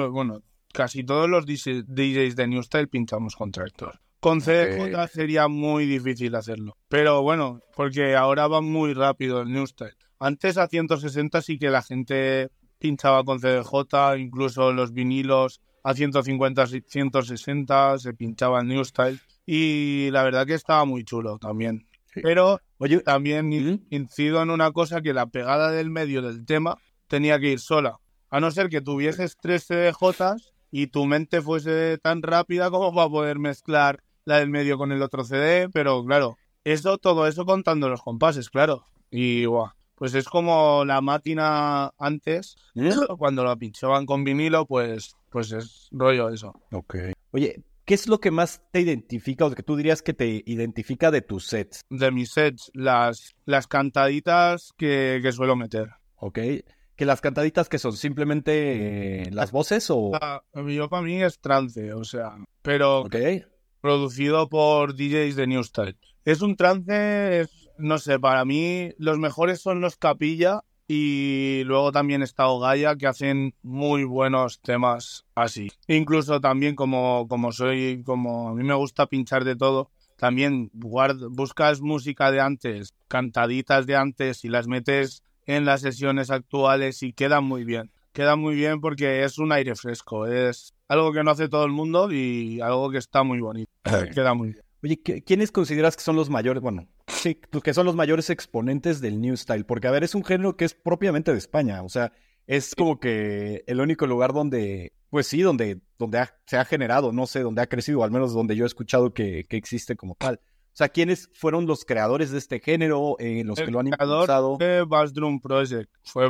S2: los DJs de New Style pinchamos con Tractor. Con CDJ sería muy difícil hacerlo. Pero bueno, porque ahora va muy rápido el New Style. Antes a 160 sí que la gente pinchaba con CDJ, incluso los vinilos a 150, 160 se pinchaba en New Style. Y la verdad que estaba muy chulo también.
S1: Sí.
S2: Pero
S1: Oye,
S2: también incido en una cosa, que la pegada del medio del tema tenía que ir sola. A no ser que tuvieses 3 CDJs y tu mente fuese tan rápida como para poder mezclar la del medio con el otro CD, pero claro, todo eso contando los compases, claro. Y guau, pues es como la máquina antes, cuando la pinchaban con vinilo, pues es rollo eso.
S1: ok. Oye, ¿qué es lo que más te identifica o que tú dirías que te identifica de tus sets?
S2: De mis sets, las cantaditas que suelo meter.
S1: Ok. ¿Que las cantaditas que son simplemente las voces o...?
S2: Yo para mí es trance, o sea, pero
S1: Ok.
S2: producido por DJs de New Style. Es un trance, no sé, para mí los mejores son los Capilla y luego también está Ogaya, que hacen muy buenos temas así. Incluso también como a mí me gusta pinchar de todo, también buscas música de antes, cantaditas de antes y las metes en las sesiones actuales y quedan muy bien. Queda muy bien porque es un aire fresco, es algo que no hace todo el mundo y algo que está muy bonito. Queda muy bien.
S1: Oye, ¿quiénes consideras que son los mayores, bueno, sí, que son los mayores exponentes del New Style? Porque, a ver, es un género que es propiamente de España, o sea, es como que el único lugar donde, pues sí, donde se ha generado, no sé, donde ha crecido, al menos donde yo he escuchado que existe como tal. O sea, ¿quiénes fueron los creadores de este género, los que lo han impulsado?
S2: El creador de Bass Drum Project fue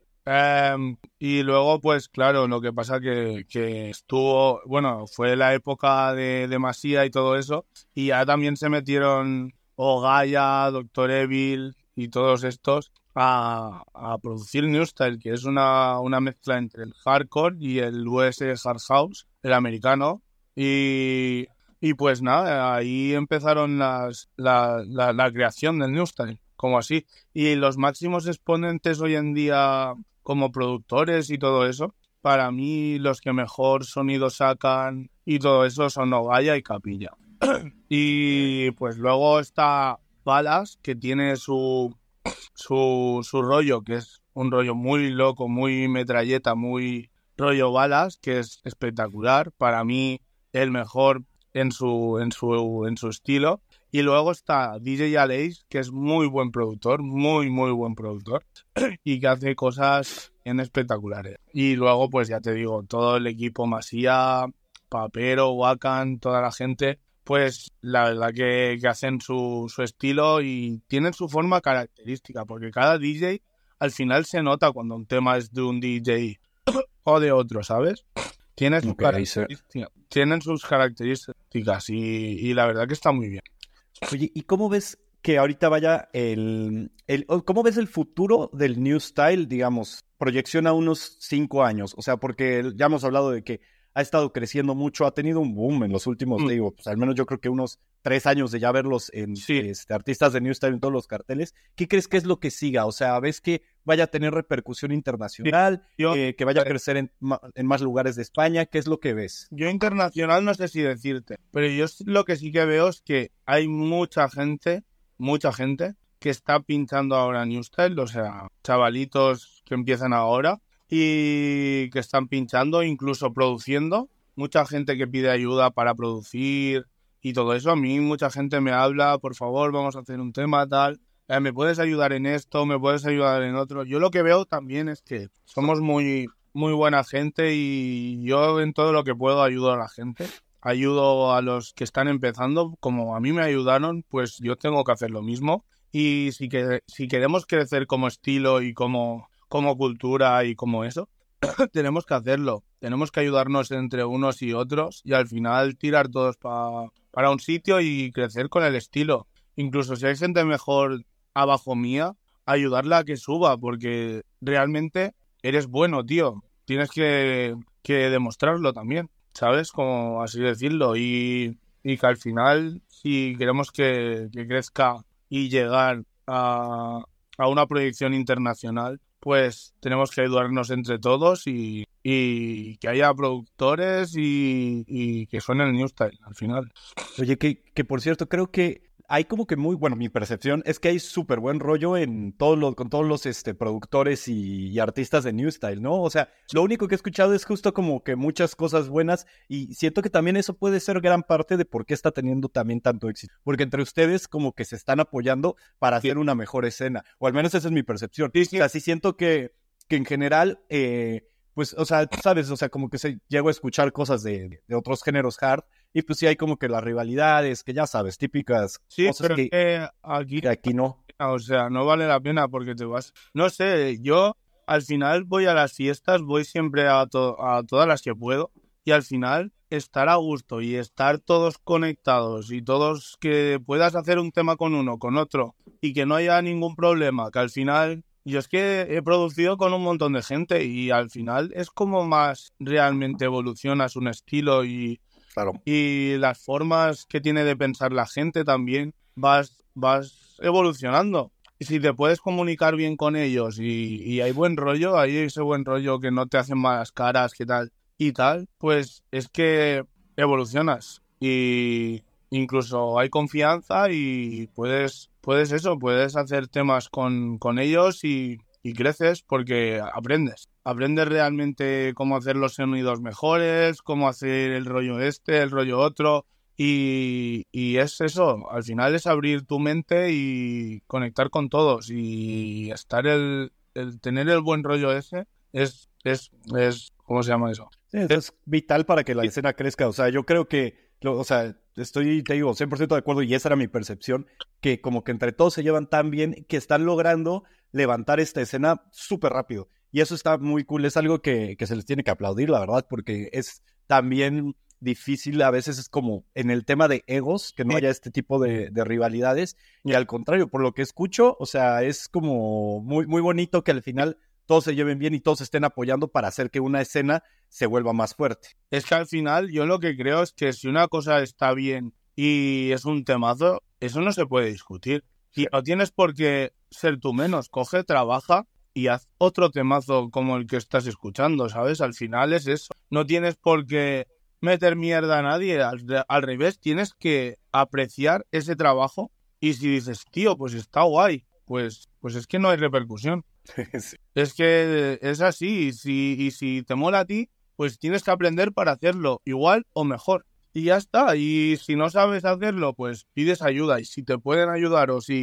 S2: y luego, pues claro, lo que pasa que estuvo, bueno, fue la época de Masía y todo eso, y ya también se metieron Ogaya, Dr. Evil y todos estos a producir New Style, que es una mezcla entre el hardcore y el US Hard House, el americano, y pues nada, ahí empezaron la creación del New Style, como así. Y los máximos exponentes hoy en día como productores y todo eso, para mí los que mejor sonido sacan y todo eso son Ogaya y Capilla. Y pues luego está Balas, que tiene su rollo, que es un rollo muy loco, muy metralleta, muy rollo Balas, que es espectacular. Para mí el mejor en su estilo. Y luego está DJ Aleix, que es muy buen productor, muy buen productor, y que hace cosas en espectaculares. Y luego, pues ya te digo, todo el equipo Masía, Papero, Wakan, toda la gente, pues la verdad que hacen su estilo y tienen su forma característica, porque cada DJ al final se nota cuando un tema es de un DJ o de otro, ¿sabes? Tienen sus características y la verdad que está muy bien.
S1: Oye, ¿y cómo ves que ahorita vaya cómo ves el futuro del New Style, digamos, proyección a unos 5 años? O sea, porque ya hemos hablado de que ha estado creciendo mucho, ha tenido un boom en los últimos, digo, pues al menos yo creo que unos 3 años de ya verlos en artistas de New Style en todos los carteles. ¿Qué crees que es lo que siga? O sea, ¿ves que vaya a tener repercusión internacional, que vaya a crecer en más lugares de España? ¿Qué es lo que ves?
S2: Yo internacional no sé si decirte, pero yo lo que sí que veo es que hay mucha gente que está pinchando ahora New Style, o sea, chavalitos que empiezan ahora y que están pinchando, incluso produciendo. Mucha gente que pide ayuda para producir y todo eso. A mí mucha gente me habla, por favor, vamos a hacer un tema, tal. ¿Me puedes ayudar en esto? ¿Me puedes ayudar en otro? Yo lo que veo también es que somos muy buena gente y yo en todo lo que puedo ayudo a la gente. Ayudo a los que están empezando. Como a mí me ayudaron, pues yo tengo que hacer lo mismo. Y si queremos crecer como estilo y como cultura y como eso, tenemos que hacerlo. Tenemos que ayudarnos entre unos y otros y al final tirar todos para un sitio y crecer con el estilo. Incluso si hay gente mejor abajo mía, ayudarla a que suba, porque realmente eres bueno, tío. Tienes que demostrarlo también, ¿sabes? Como así decirlo. Y que al final, si queremos que crezca y llegar a una proyección internacional, pues tenemos que ayudarnos entre todos y que haya productores y que suene el New Style al final.
S1: Oye, que por cierto, creo que hay como que bueno, mi percepción es que hay súper buen rollo en con todos los productores y artistas de New Style, ¿no? O sea, lo único que he escuchado es justo como que muchas cosas buenas y siento que también eso puede ser gran parte de por qué está teniendo también tanto éxito. Porque entre ustedes como que se están apoyando para hacer una mejor escena, o al menos esa es mi percepción. Sí. O sea, sí siento que en general... pues, o sea, tú sabes, o sea, como que llego a escuchar cosas de otros géneros hard y pues sí hay como que las rivalidades, que ya sabes, típicas cosas
S2: pero
S1: que aquí no.
S2: O sea, no vale la pena porque te vas... No sé, yo al final voy a las fiestas, voy siempre a todas las que puedo y al final estar a gusto y estar todos conectados y todos que puedas hacer un tema con uno, con otro y que no haya ningún problema, que al final... Yo es que he producido con un montón de gente y al final es como más realmente evolucionas un estilo
S1: Claro.
S2: y las formas que tiene de pensar la gente también vas evolucionando. Y si te puedes comunicar bien con ellos y hay buen rollo, hay ese buen rollo que no te hacen malas caras, que tal y tal, pues es que evolucionas y incluso hay confianza y puedes hacer temas con ellos y creces porque aprendes realmente cómo hacer los sonidos mejores, cómo hacer el rollo el rollo otro y es eso, al final es abrir tu mente y conectar con todos y estar el tener el buen rollo ese es ¿cómo se llama eso?
S1: Sí, es vital para que la escena crezca. O sea, yo creo que, o sea, te digo, 100% de acuerdo y esa era mi percepción, que como que entre todos se llevan tan bien que están logrando levantar esta escena súper rápido. Y eso está muy cool, es algo que se les tiene que aplaudir, la verdad, porque es también difícil, a veces es como en el tema de egos, que no haya este tipo de rivalidades, y al contrario, por lo que escucho, o sea, es como muy, muy bonito que al final todos se lleven bien y todos estén apoyando para hacer que una escena se vuelva más fuerte.
S2: Es que al final yo lo que creo es que si una cosa está bien y es un temazo, eso no se puede discutir. Y no tienes por qué ser tú menos. Coge, trabaja y haz otro temazo como el que estás escuchando, ¿sabes? Al final es eso. No tienes por qué meter mierda a nadie. Al revés, tienes que apreciar ese trabajo y si dices, tío, pues está guay, pues es que no hay repercusión. Sí. Es que es así y si te mola a ti, pues tienes que aprender para hacerlo igual o mejor y ya está. Y si no sabes hacerlo, pues pides ayuda y si te pueden ayudar o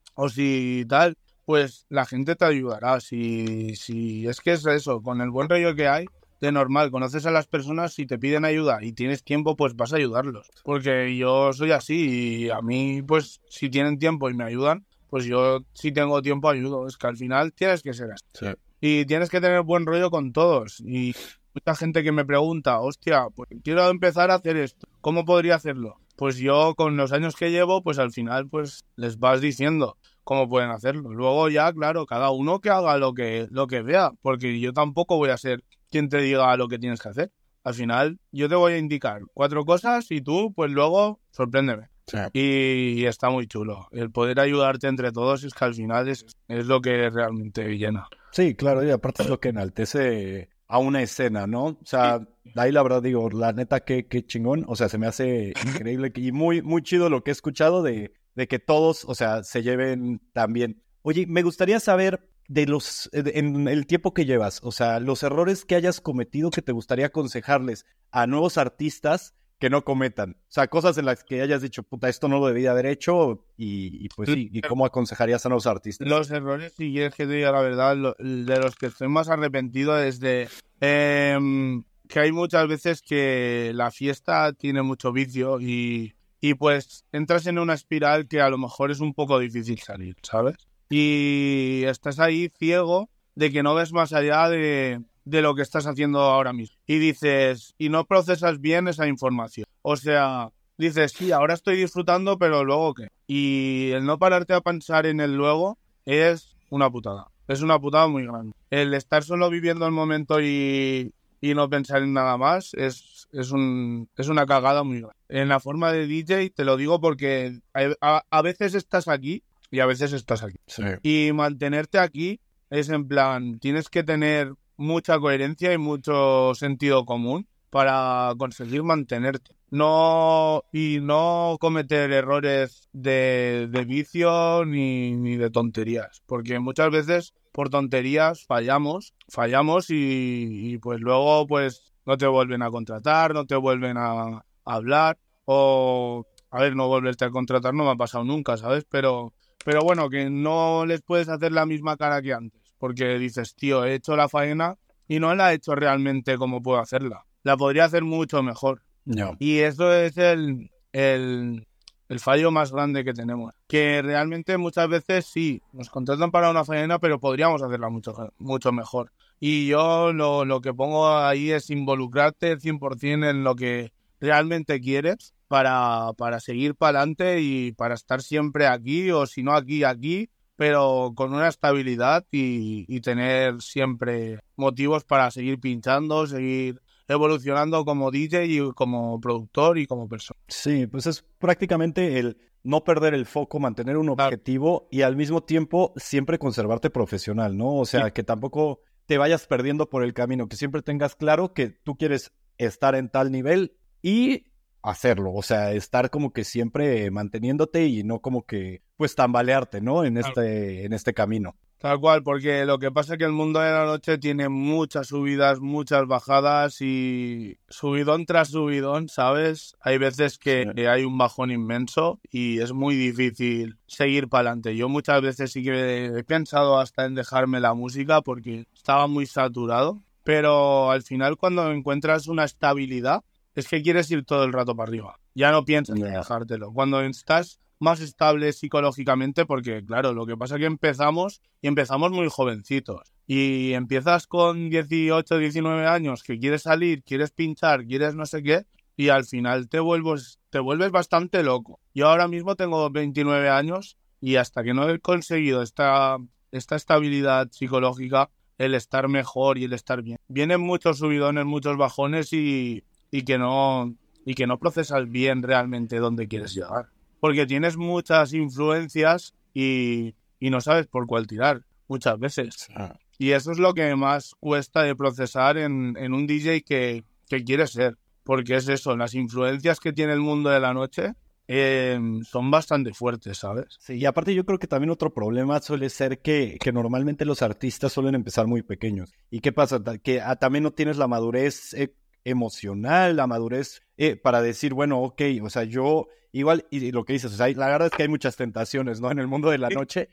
S2: si tal, pues la gente te ayudará. Si es que es eso, con el buen rollo que hay, de normal, conoces a las personas, si te piden ayuda y tienes tiempo, pues vas a ayudarlos. Porque yo soy así y a mí, pues si tienen tiempo y me ayudan, pues yo si tengo tiempo ayudo. Es que al final tienes que ser así. Sí. Y tienes que tener buen rollo con todos. Y mucha gente que me pregunta, hostia, pues quiero empezar a hacer esto, ¿cómo podría hacerlo? Pues yo con los años que llevo, pues al final pues les vas diciendo cómo pueden hacerlo. Luego ya, claro, cada uno que haga lo que vea, porque yo tampoco voy a ser quien te diga lo que tienes que hacer. Al final yo te voy a indicar 4 cosas y tú pues luego sorpréndeme. Sí. Y está muy chulo. El poder ayudarte entre todos es que al final es lo que realmente llena.
S1: Sí, claro, y aparte es lo que enaltece a una escena, ¿no? O sea, ahí la verdad digo, la neta, qué chingón. O sea, se me hace increíble y muy, muy chido lo que he escuchado de que todos, o sea, se lleven tan bien. Oye, me gustaría saber en el tiempo que llevas, o sea, los errores que hayas cometido que te gustaría aconsejarles a nuevos artistas que no cometan. O sea, cosas en las que hayas dicho, puta, esto no lo debía haber hecho y pues sí, ¿y cómo aconsejarías a nuevos artistas?
S2: Los errores, si quieres que te diga la verdad, de los que estoy más arrepentido es de que hay muchas veces que la fiesta tiene mucho vicio y pues entras en una espiral que a lo mejor es un poco difícil salir, ¿sabes? Y estás ahí ciego de que no ves más allá de lo que estás haciendo ahora mismo. Y dices, y no procesas bien esa información. O sea, dices, sí, ahora estoy disfrutando, pero luego ¿qué? Y el no pararte a pensar en el luego es una putada. Es una putada muy grande. El estar solo viviendo el momento y no pensar en nada más es una cagada muy grande. En la forma de DJ te lo digo porque a veces estás aquí y a veces estás aquí.
S1: Sí.
S2: Y mantenerte aquí es en plan, tienes que tener mucha coherencia y mucho sentido común para conseguir mantenerte. No cometer errores de vicio ni de tonterías, porque muchas veces por tonterías fallamos y pues luego pues no te vuelven a contratar, no te vuelven a hablar o, a ver, no volverte a contratar no me ha pasado nunca, ¿sabes? Pero bueno, que no les puedes hacer la misma cara que antes, porque dices, tío, he hecho la faena y no la he hecho realmente como puedo hacerla. La podría hacer mucho mejor.
S1: No.
S2: Y eso es el fallo más grande que tenemos. Que realmente muchas veces sí, nos contratan para una faena, pero podríamos hacerla mucho mejor. Y yo lo que pongo ahí es involucrarte 100% en lo que realmente quieres para seguir para adelante y para estar siempre aquí, o si no aquí, pero con una estabilidad y tener siempre motivos para seguir pinchando, seguir evolucionando como DJ y como productor y como persona.
S1: Sí, pues es prácticamente el no perder el foco, mantener un objetivo y al mismo tiempo siempre conservarte profesional, ¿no? O sea, que tampoco te vayas perdiendo por el camino, que siempre tengas claro que tú quieres estar en tal nivel y hacerlo, o sea, estar como que siempre manteniéndote y no como que pues tambalearte, ¿no? En este camino.
S2: Tal cual, porque lo que pasa es que el mundo de la noche tiene muchas subidas, muchas bajadas y subidón tras subidón, ¿sabes? Hay veces que hay un bajón inmenso y es muy difícil seguir para adelante. Yo muchas veces sí que he pensado hasta en dejarme la música porque estaba muy saturado, pero al final cuando encuentras una estabilidad es que quieres ir todo el rato para arriba. Ya no piensas en dejártelo. Cuando estás más estable psicológicamente, porque claro, lo que pasa es que empezamos muy jovencitos y empiezas con 18, 19 años que quieres salir, quieres pinchar, quieres no sé qué y al final te vuelves bastante loco. Yo ahora mismo tengo 29 años y hasta que no he conseguido esta estabilidad psicológica, el estar mejor y el estar bien, vienen muchos subidones, muchos bajones y que no procesas bien realmente dónde quieres llegar. Porque tienes muchas influencias y no sabes por cuál tirar muchas veces. Y eso es lo que más cuesta de procesar en un DJ que quiere ser. Porque es eso, las influencias que tiene el mundo de la noche son bastante fuertes, ¿sabes?
S1: Sí, y aparte yo creo que también otro problema suele ser que normalmente los artistas suelen empezar muy pequeños. ¿Y qué pasa? Que también no tienes la madurez emocional, la madurez para decir, bueno, ok, o sea, yo igual, y lo que dices, o sea, la verdad es que hay muchas tentaciones, ¿no? En el mundo de la noche,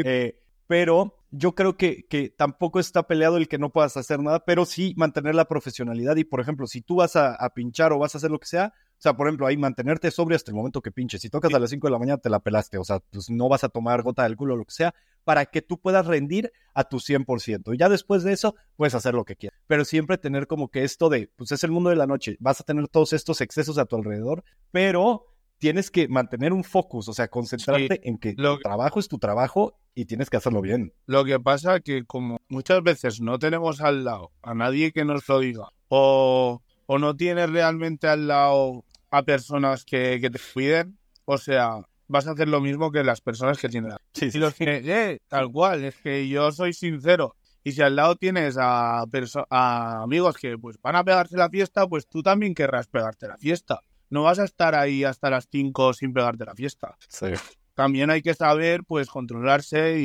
S1: pero yo creo que tampoco está peleado el que no puedas hacer nada, pero sí mantener la profesionalidad y, por ejemplo, si tú vas a pinchar o vas a hacer lo que sea, o sea, por ejemplo, ahí mantenerte sobrio hasta el momento que pinches. Si tocas a las 5 de la mañana, te la pelaste, o sea, pues no vas a tomar gota del culo o lo que sea, para que tú puedas rendir a tu 100%. Y ya después de eso, puedes hacer lo que quieras. Pero siempre tener como que esto de, pues es el mundo de la noche, vas a tener todos estos excesos a tu alrededor, pero tienes que mantener un focus, o sea, concentrarte en que tu trabajo es tu trabajo y tienes que hacerlo bien.
S2: Lo que pasa que como muchas veces no tenemos al lado a nadie que nos lo diga o no tienes realmente al lado a personas que te cuiden, o sea, vas a hacer lo mismo que las personas que tienes.
S1: Sí.
S2: Y los que, tal cual, es que yo soy sincero. Y si al lado tienes a amigos que pues van a pegarse la fiesta, pues tú también querrás pegarte la fiesta. No vas a estar ahí hasta las 5 sin pegarte la fiesta.
S1: Sí.
S2: También hay que saber, pues, controlarse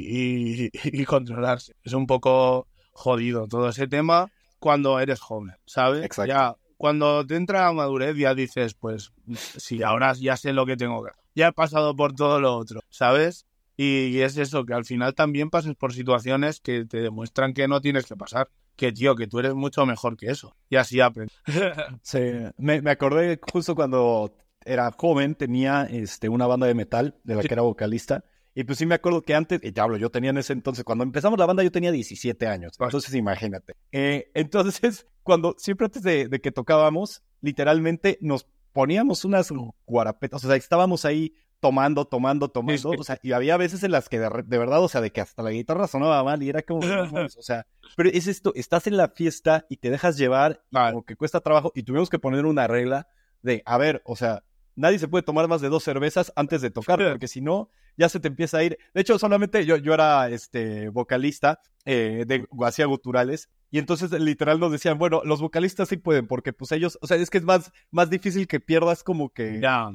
S2: y controlarse. Es un poco jodido todo ese tema cuando eres joven, ¿sabes?
S1: Exacto.
S2: Ya, cuando te entra la madurez ya dices, pues, sí, ahora ya sé lo que tengo que hacer. Ya he pasado por todo lo otro, ¿sabes? Y es eso, que al final también pases por situaciones que te demuestran que no tienes que pasar. Que, tío, que tú eres mucho mejor que eso. Y así aprendes.
S1: Sí, me acordé justo cuando era joven, tenía una banda de metal de la que era vocalista. Y pues sí me acuerdo que antes, yo tenía en ese entonces, cuando empezamos la banda yo tenía 17 años. Entonces imagínate. Entonces, siempre antes de que tocábamos, literalmente nos poníamos unas guarapetas, o sea, estábamos ahí tomando,
S2: Sí.
S1: o sea, y había veces en las que de verdad, o sea, de que hasta la guitarra sonaba mal y era como, o sea, pero es esto, estás en la fiesta y te dejas llevar y
S2: Vale.
S1: como que cuesta trabajo y tuvimos que poner una regla de, a ver, o sea, nadie se puede tomar más de 2 cervezas antes de tocar, porque si no, ya se te empieza a ir. De hecho, solamente yo era vocalista hacía guturales, y entonces literal nos decían, bueno, los vocalistas sí pueden, porque pues ellos, o sea, es que es más difícil que pierdas como que
S2: Ya.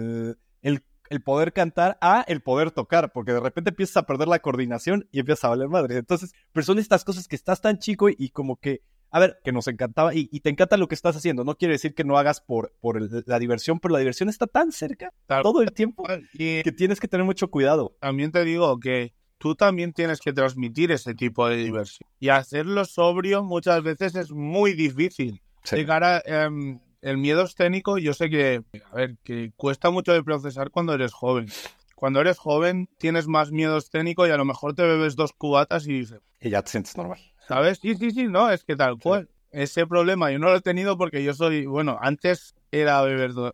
S1: el poder cantar a el poder tocar, porque de repente empiezas a perder la coordinación y empiezas a valer madre. Entonces, pero son estas cosas que estás tan chico y como que, a ver, que nos encantaba y te encanta lo que estás haciendo. No quiere decir que no hagas por la diversión, pero la diversión está tan cerca
S2: Tal
S1: todo el tiempo
S2: cual. Y
S1: que tienes que tener mucho cuidado.
S2: también te digo que tú también tienes que transmitir ese tipo de diversión. Y hacerlo sobrio muchas veces es muy difícil.
S1: Sí.
S2: De cara, el miedo escénico, yo sé que, a ver, que cuesta mucho de procesar cuando eres joven. Cuando eres joven tienes más miedo escénico y a lo mejor te bebes 2 cubatas y dices,
S1: Y ya te sientes normal.
S2: ¿sabes? Sí, no, es que tal cual. Ese problema yo no lo he tenido porque yo soy, bueno, antes era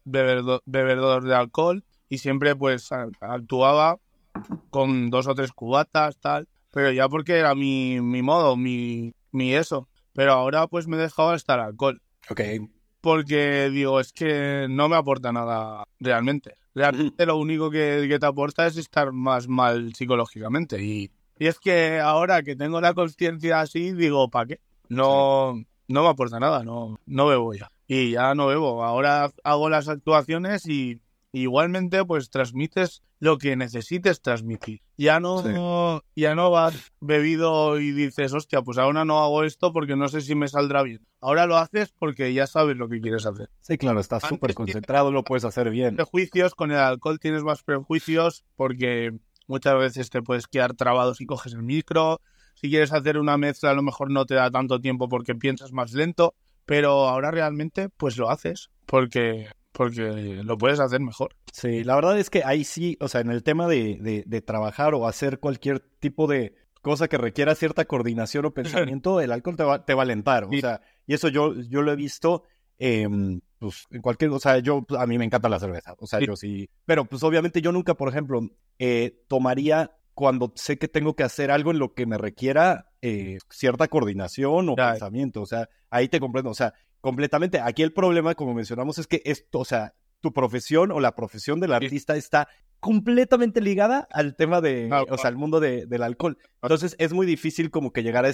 S2: bebedor de alcohol y siempre pues actuaba con 2 o 3 cubatas, tal, pero ya porque era mi modo, mi eso. Pero ahora pues me he dejado estar alcohol.
S1: Ok.
S2: Porque digo, es que no me aporta nada realmente. Realmente lo único que te aporta es estar más mal psicológicamente. Y es que ahora que tengo la conciencia así, digo, ¿para qué? No me aporta nada, no bebo ya. Y ya no bebo. Ahora hago las actuaciones y igualmente pues transmites lo que necesites transmitir. Ya no vas bebido y dices, hostia, pues ahora no hago esto porque no sé si me saldrá bien. Ahora lo haces porque ya sabes lo que quieres hacer.
S1: Sí, claro, estás súper concentrado, lo puedes hacer bien.
S2: Prejuicios, con el alcohol tienes más prejuicios porque muchas veces te puedes quedar trabado si coges el micro. Si quieres hacer una mezcla a lo mejor no te da tanto tiempo porque piensas más lento, pero ahora realmente pues lo haces porque lo puedes hacer mejor.
S1: Sí, la verdad es que ahí sí, o sea, en el tema de trabajar o hacer cualquier tipo de cosa que requiera cierta coordinación o pensamiento, el alcohol te va a alentar, o sea, y eso yo lo he visto, pues, en cualquier, o sea, a mí me encanta la cerveza, o sea, yo sí, pero pues obviamente yo nunca, por ejemplo, tomaría cuando sé que tengo que hacer algo en lo que me requiera cierta coordinación o pensamiento, o sea, ahí te comprendo, o sea, completamente. Aquí el problema, como mencionamos, es que esto, o sea, tu profesión o la profesión del artista está completamente ligada al tema o sea, al mundo del alcohol. Entonces es muy difícil como que llegar a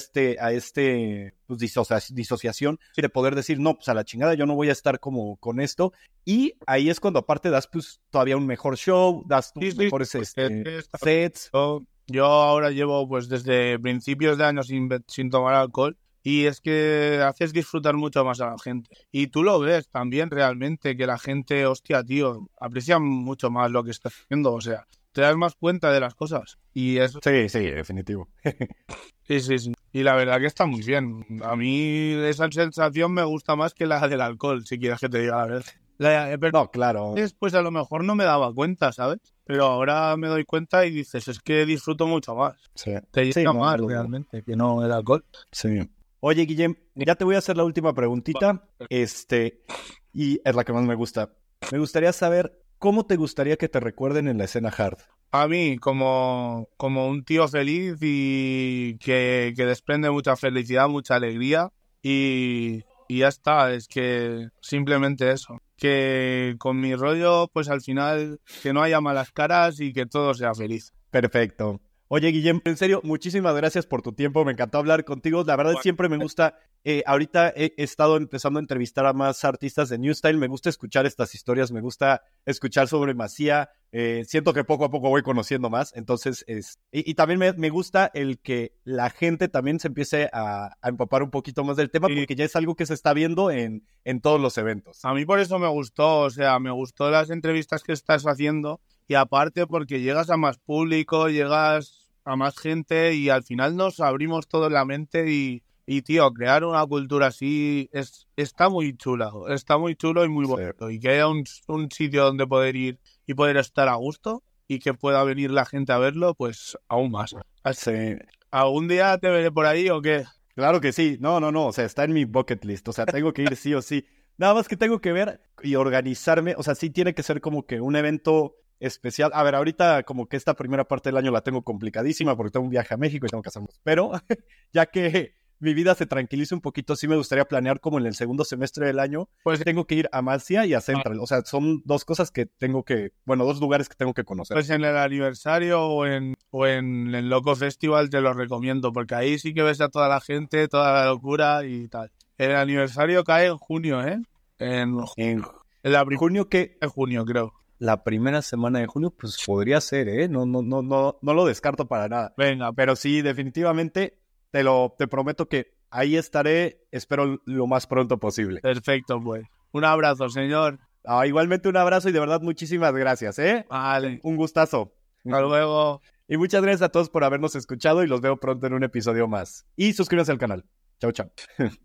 S1: pues, disociación de poder decir, no, pues a la chingada yo no voy a estar como con esto. Y ahí es cuando aparte das pues todavía un mejor show, das tus mejores sets.
S2: Yo ahora llevo pues desde principios de año sin tomar alcohol. Y es que haces disfrutar mucho más a la gente. Y tú lo ves también realmente, que la gente, hostia, tío, aprecia mucho más lo que estás haciendo. O sea, te das más cuenta de las cosas. Y eso...
S1: Sí, definitivo.
S2: Sí. Y la verdad que está muy bien. A mí esa sensación me gusta más que la del alcohol, si quieres que te diga la verdad.
S1: No, claro.
S2: Después a lo mejor no me daba cuenta, ¿sabes? Pero ahora me doy cuenta y dices, es que disfruto mucho más.
S1: Sí.
S2: Te llega más realmente que no el alcohol.
S1: Sí. Oye, Guillem, ya te voy a hacer la última preguntita, y es la que más me gusta. Me gustaría saber cómo te gustaría que te recuerden en la escena hard.
S2: A mí, como un tío feliz y que desprende mucha felicidad, mucha alegría y ya está, es que simplemente eso. Que con mi rollo, pues al final, que no haya malas caras y que todo sea feliz.
S1: Perfecto. Oye, Guillem, en serio, muchísimas gracias por tu tiempo, me encantó hablar contigo, la verdad siempre me gusta, ahorita he estado empezando a entrevistar a más artistas de New Style, me gusta escuchar estas historias, me gusta escuchar sobre Massiah, siento que poco a poco voy conociendo más, entonces, y también me gusta el que la gente también se empiece a empapar un poquito más del tema, porque ya es algo que se está viendo en todos los eventos.
S2: A mí por eso me gustó, o sea, me gustó las entrevistas que estás haciendo, y aparte porque llegas a más público, llegas a más gente y al final nos abrimos todo en la mente y tío, crear una cultura así está muy chulo y muy bonito. Sí. Y que haya un sitio donde poder ir y poder estar a gusto y que pueda venir la gente a verlo, pues aún más.
S1: Sí.
S2: ¿Algún día te veré por ahí o qué?
S1: Claro que sí, no, o sea, está en mi bucket list, o sea, tengo que ir sí o sí. Nada más que tengo que ver y organizarme, o sea, sí tiene que ser como que un evento especial. A ver, ahorita como que esta primera parte del año la tengo complicadísima porque tengo un viaje a México y tengo que hacerlo. Pero ya que mi vida se tranquilice un poquito, sí me gustaría planear como en el segundo semestre del año. Pues tengo que ir a Amalcia y a Central. O sea, son dos cosas que tengo que, bueno, dos lugares que tengo que conocer.
S2: Pues en el aniversario o en el Loco Festival te lo recomiendo, porque ahí sí que ves a toda la gente, toda la locura y tal. El aniversario cae en junio, ¿eh? En
S1: junio, ¿qué?
S2: En junio, creo.
S1: La primera semana de junio, pues podría ser, ¿eh? No lo descarto para nada.
S2: Venga,
S1: pero sí, definitivamente te prometo que ahí estaré, espero lo más pronto posible.
S2: Perfecto, pues. Un abrazo, señor.
S1: Igualmente un abrazo y de verdad muchísimas gracias, ¿eh?
S2: Vale.
S1: Un gustazo.
S2: Hasta luego.
S1: Y muchas gracias a todos por habernos escuchado y los veo pronto en un episodio más. Y suscríbanse al canal. Chao, chao.